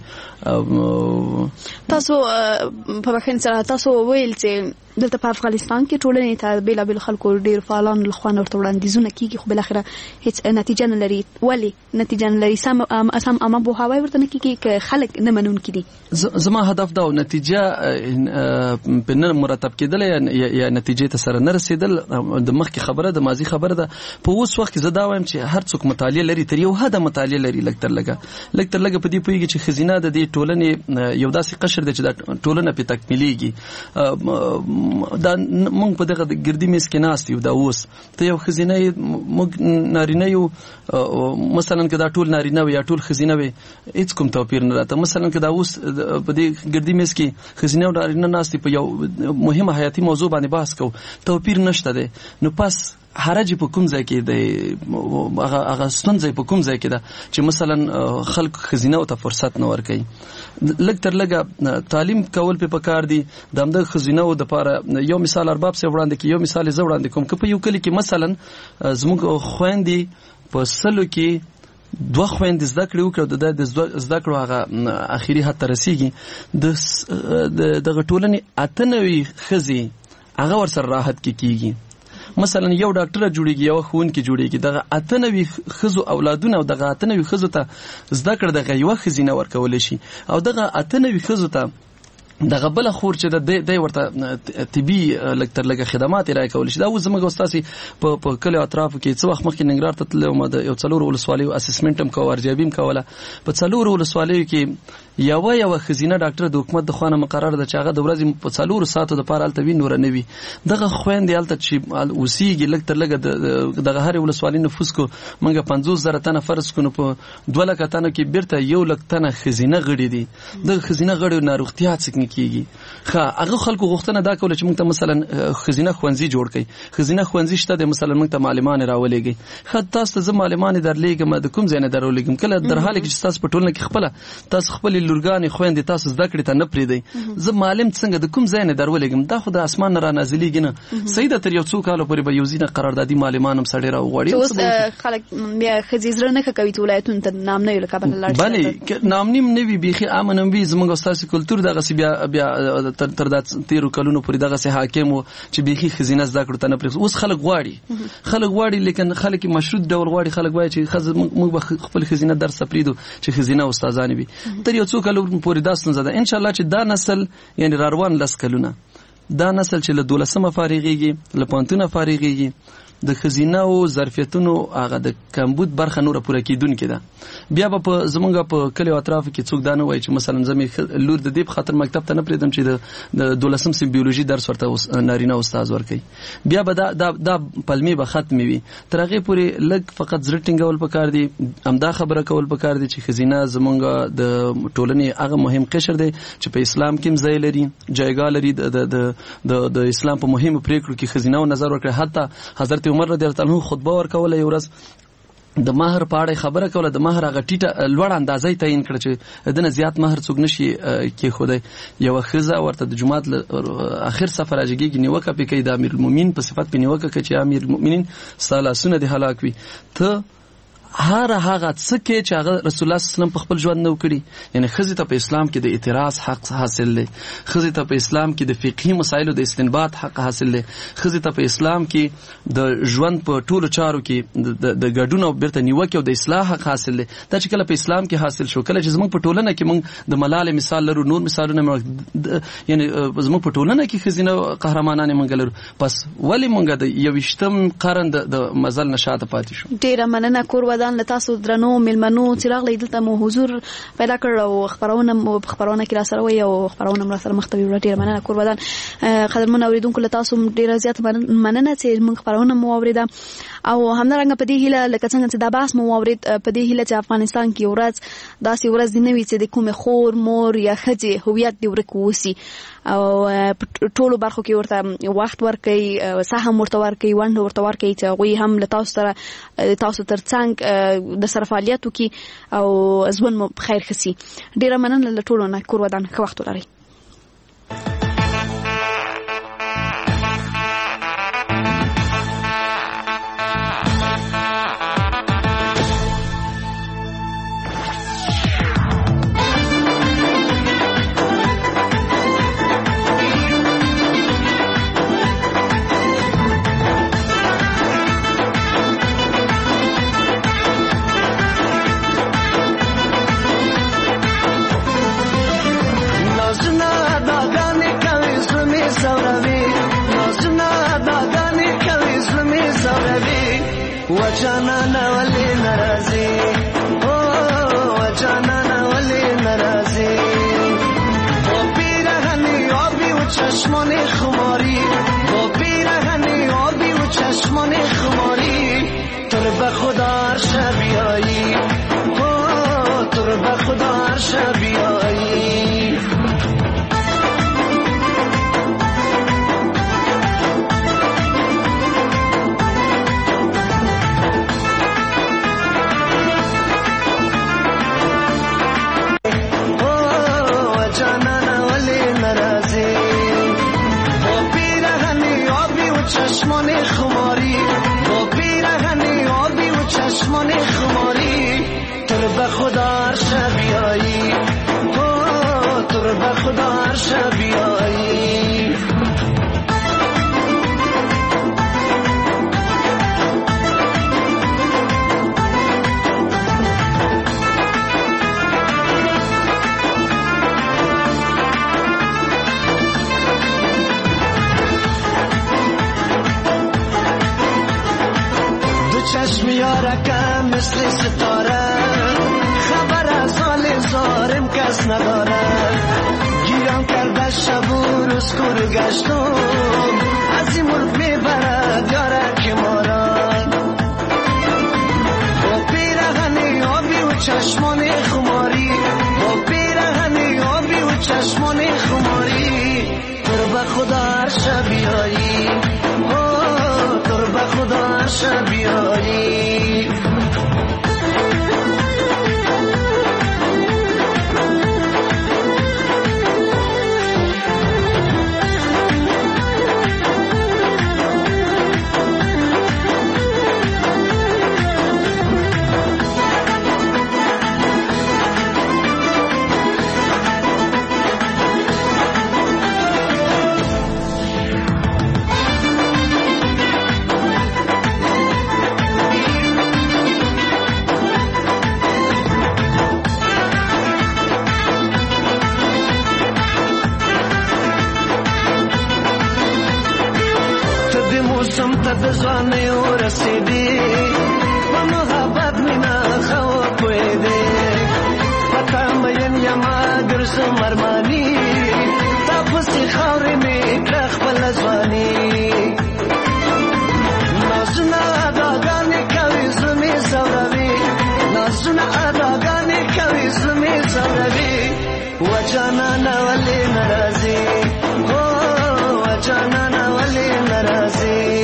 تاسو په بخښنې سره تاسو ویل چې دلته په افغانستان کې ټولنې ته بېلابېل خلکو ډېر فعالان له خوا ورته وړاندیزونه کېږي خو بالاخره هېڅ نتیجه نه لري. ولې نتیجه نه لري؟ سم سم عامه پوهاوی ورته نه کېږي که خلک نه منونکي دي؟ زما هدف دا و نتیجه په نه مرتب کېدل یا نتیجې ته سره نه رسېدل. د مخکې خبره د ماضي خبره ده. په اوس وخت کې زه دا وایم چې هر څوک مطالعه لري تر یو حده مطالعه لري لږ تر لږه لږ تر لږه په دې پوهېږي چې ښځینه د دې ټولنې یو داسې قشر دی چې دا ټولنه پرې تکمیلېږي. دا موږ په دغه ګردي میز کې ناست یو دا اوس ته یو ښځینه یې موږ نارینه یو مثلا که دا ټول نارینه وي یا ټول ښځینه وي هېڅ کوم توپیر نه راته. مثلا که دا اوس په دې ګردي میز کې ښځینه او نارینه ناست په یو مهمه حیاتي موضوع باندې بحث کوو توپیر نشته دی نو پس حرج په کوم ځای کې دی هغه هغه ستونزه په کوم ځای کې ده چې مثلا خلک ښځینه ته فرصت نه ورکوي. لږ تر لږه تعلیم کول په پکار دي د همدغه ښځینهو دپاره. یو مثال ارباب صاحب وړاندې کړي یو مثال یې زه وړاندې کوم که په یو کلي کې مثلا زموږ خویندې په سلو کې دوه خویندې زده کړې وکړه د د زده کړو هغه اخري حد ته رسېږي د دغه ټولنې اته نوي ښځې هغه ورسره راحت کې کېږي. مثلا یو ډاکټره جوړیږي یو ښوونکي جوړیږي دغه اته نوي ښځو اولادونه او دغه اته نوي ښځو ته زده کړه دغه یوه ښځینه ورکولی شي او دغه اته نوي ښځو ته دغه بله خور چې ده دی ورته طبي لږ تر لږه خدمات یې رایې کولی شي. دا اوس زموږ ستاسې په کلیو اطرافو کې څه وخت مخکې ننګرهار ته تللی وم د یو څلورو ولسوالیو اسسمنټ هم کوه ارزیابي هم کوله. په څلورو ولسوالیو کې یوه یوه ښځینه ډاکټره د حکومت د خوا نه مقرره ده چې هغه د ورځې په څلورو ساعتو دپاره هلته وي نوره نه وي. دغه خویندې هلته چې اوسېږي لږ تر لږه دغه هرې ولسوالۍ نفوس کو موږ پنځوس زره تنه فرض کړو نو په دوه لکه تنو کې بیرته یو لک تنه ښځینه غړي دي. دغه ښځینه غړو ناروغتیا څنګه کېږي؟ ښه هغه خلکو غوښتنه دا کوله چې موږ ته مثلا ښځینه ښوونځي جوړ کړئ. ښځینه ښوونځي شته دی مثلا موږ ته معلمان یې راولېږئ. ښه تاسو ته زه معلمان یې درلېږم د کوم ځای نه درولېږم کله در حاله کې چې تاسو په ټولنه کې خپله تاسو خپلې لورګانې خویندې تاسو زده کړې ته نه پرېږدئ. زه معلم څنګه د کوم ځای نه درولېږم؟ دا خو د اسمان نه رانازلېږي نه. صحیح ده تر یو څو کالو پورې به یو ځینې قراردادي معلمان هم سړی راوغواړي. اوس خلک بیا ښځې زړه نه ښه کوي چې ولایتونو ته نام نه وي له کابله لاړ شي. بلې نامني هم نه وي بیخي امن هم وي. زموږ ستاسې کلتور دغسې بیا بیا تر دا تیرو کلونو پورې دغسې حاکم و چې بیخي ښځینه زده کړو ته نه پرېږدي. اوس خلک غواړي خلک غواړي لیکن خلک مشروط ډول غواړي. خلک وایي چې ښځه موږ به خپل ښځینه درس ته پرېږدو چې ښځینه استادانې وي. تر یو څو کلو پورې دا ستونزه ده. انشاءالله چې دا نسل یعنې راروان لس کلونه دا نسل چې له دولسمه فارغېږي له پوهنتونه فارغېږي د ښځینهو ظرفیتونو هغه د کمبود برخه نوره پوره کېدونکې ده. بیا به په زمونږ په کلیو اطرافو کې څوک دا نه وایي چې مثلا زه مې لور د دې په خاطر مکتب ته نه پرېږدم چې د دولسم صنف بیولوژي درس ورته نارینه استاد ورکوي. بیا به دا دا دا پلمې به ختمې وي. تر هغې پورې لږ فقط زړه ټینګول پکار دي. همدا خبره کول پکار دي چې ښځینه زمونږ د ټولنې هغه مهم قشر دی چې په اسلام کې هم ځای لري جایګاه لري. د د اسلام په مهمو پرېکړو کې ښځینهو نظر ورکړی. حتی حضرت عمر رضی الله عنه خطبه ورکوله یو ورځ د مهر په اړه خبره کوله. د مهر هغه ټیټه لوړه اندازه یې تعیین کړه چې دنه زیات مهر څوک نشي کېښودی. یوه ښځه ورته د جومات له اخر صفه راجګېږي نیوکه پرې کوي د امیرالمؤمنین په صفت پرې نیوکه کوي چې امیرالمؤمنین ستا لاسونه دې هلاک وي. ته هر هغه څه کې چې هغه رسول الله صلی الله علیه وسلم په خپل ژوند نه وکړي. یعنې ښځې ته په اسلام کې د اعتراض حق حاصل دی. ښځې ته په اسلام کې د فقهي مسایلو د استنباط حق حاصل دی. ښځې ته په اسلام کې د ژوند په ټولو چارو کې د ګډون او بیرته نیوکې او د اصلاح حق حاصل دی. دا چې کله په اسلام کې حاصل شو کله چې زموږ په ټولنه کې موږ د ملالې مثال لرو نور مثالونه یعنې زموږ په ټولنه کې ښځینه قهرمانانې موږ لرو پس ولې موږ د یوویشتم قرن د مزل نه شاته پاتې شو؟ ډېره مننه. کور ودان لتاسو درنو ملمنو چراغ لیدلته مو حضور پیدا کړ او خبرونه مو خبرونه کې را سره وي او خبرونه مر سره مختوي ډیر مننه کور ودان قدرمن اوریدونکو لتاسو ډیر زیات مننه چې موږ خبرونه مو اوریدا او همدارنګه په دې هیله لکه څنګه چې دا باس مو اورید په دې هیله چې افغانستان کې ورځ داسې ورځ دی نوي چې د کوم خور مور یا خځې هویت دی ورکوسی او ټولو برخو کې ورته وخت ورکړي سهم ورته ورکړي ونډه ورته ورکړي چې غوي هم له تاسو سره تاسو ترڅنګ د سره فعالیتو کې او ژوند مو خیر خسي ډیره مننه له ټولو نه کور ودان ښه وخت ولرئ. وجانا ولی ناراضی او وجانا ولی ناراضی با پیرهنی آبی و چشمان خماری با پیرهنی آبی و چشمان خماری تو رو به خدا شبیایی او تو رو به خدا شبیایی چشمان خماری با پیرهنی آبی و چشمان خماری تو رو به خدا شبیایی او تو رو به خدا شبیایی چشم یارکم مثل ستاره خبر از حال زارم کس نداره گیرم کرده شب و روز کور گشتم از این ملک میبرد یارک مارا با پیرهنی آبی و چشمان خماری با پیرهنی آبی و چشمان خماری تو رو به خدا شبیایی تو رو به خدا شبیایی بزانه و رسیدی و محبت مینا خواه پویده و تنبین یما گرز مرمانی تا پسی خوری میکرخ بلزوانی نازونا اداگانی کوی زمی زوروی نازونا اداگانی کوی زمی زوروی و جانانا ولی نرازی و جانانا ولی نرازی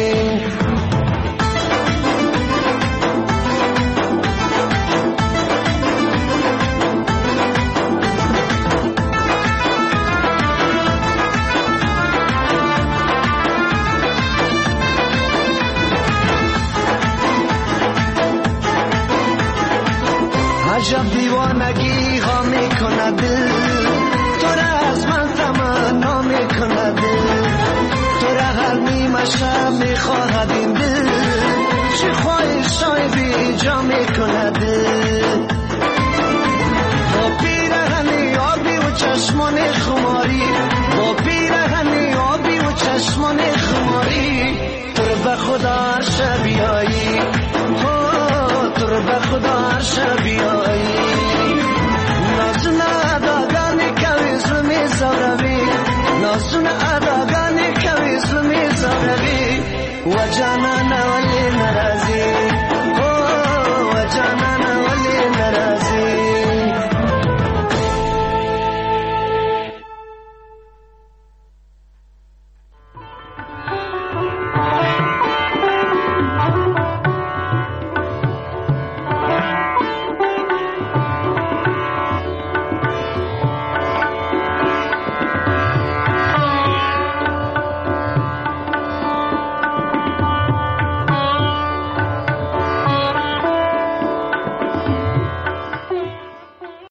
عجب دیوانگی ها میکنه دل تو را از من تمنا میکنه دل تو را هر نیمه شب میخواهد این دل چه خواهش های بی جا میکنه دل با پیرهنی آبی و چشمان خماری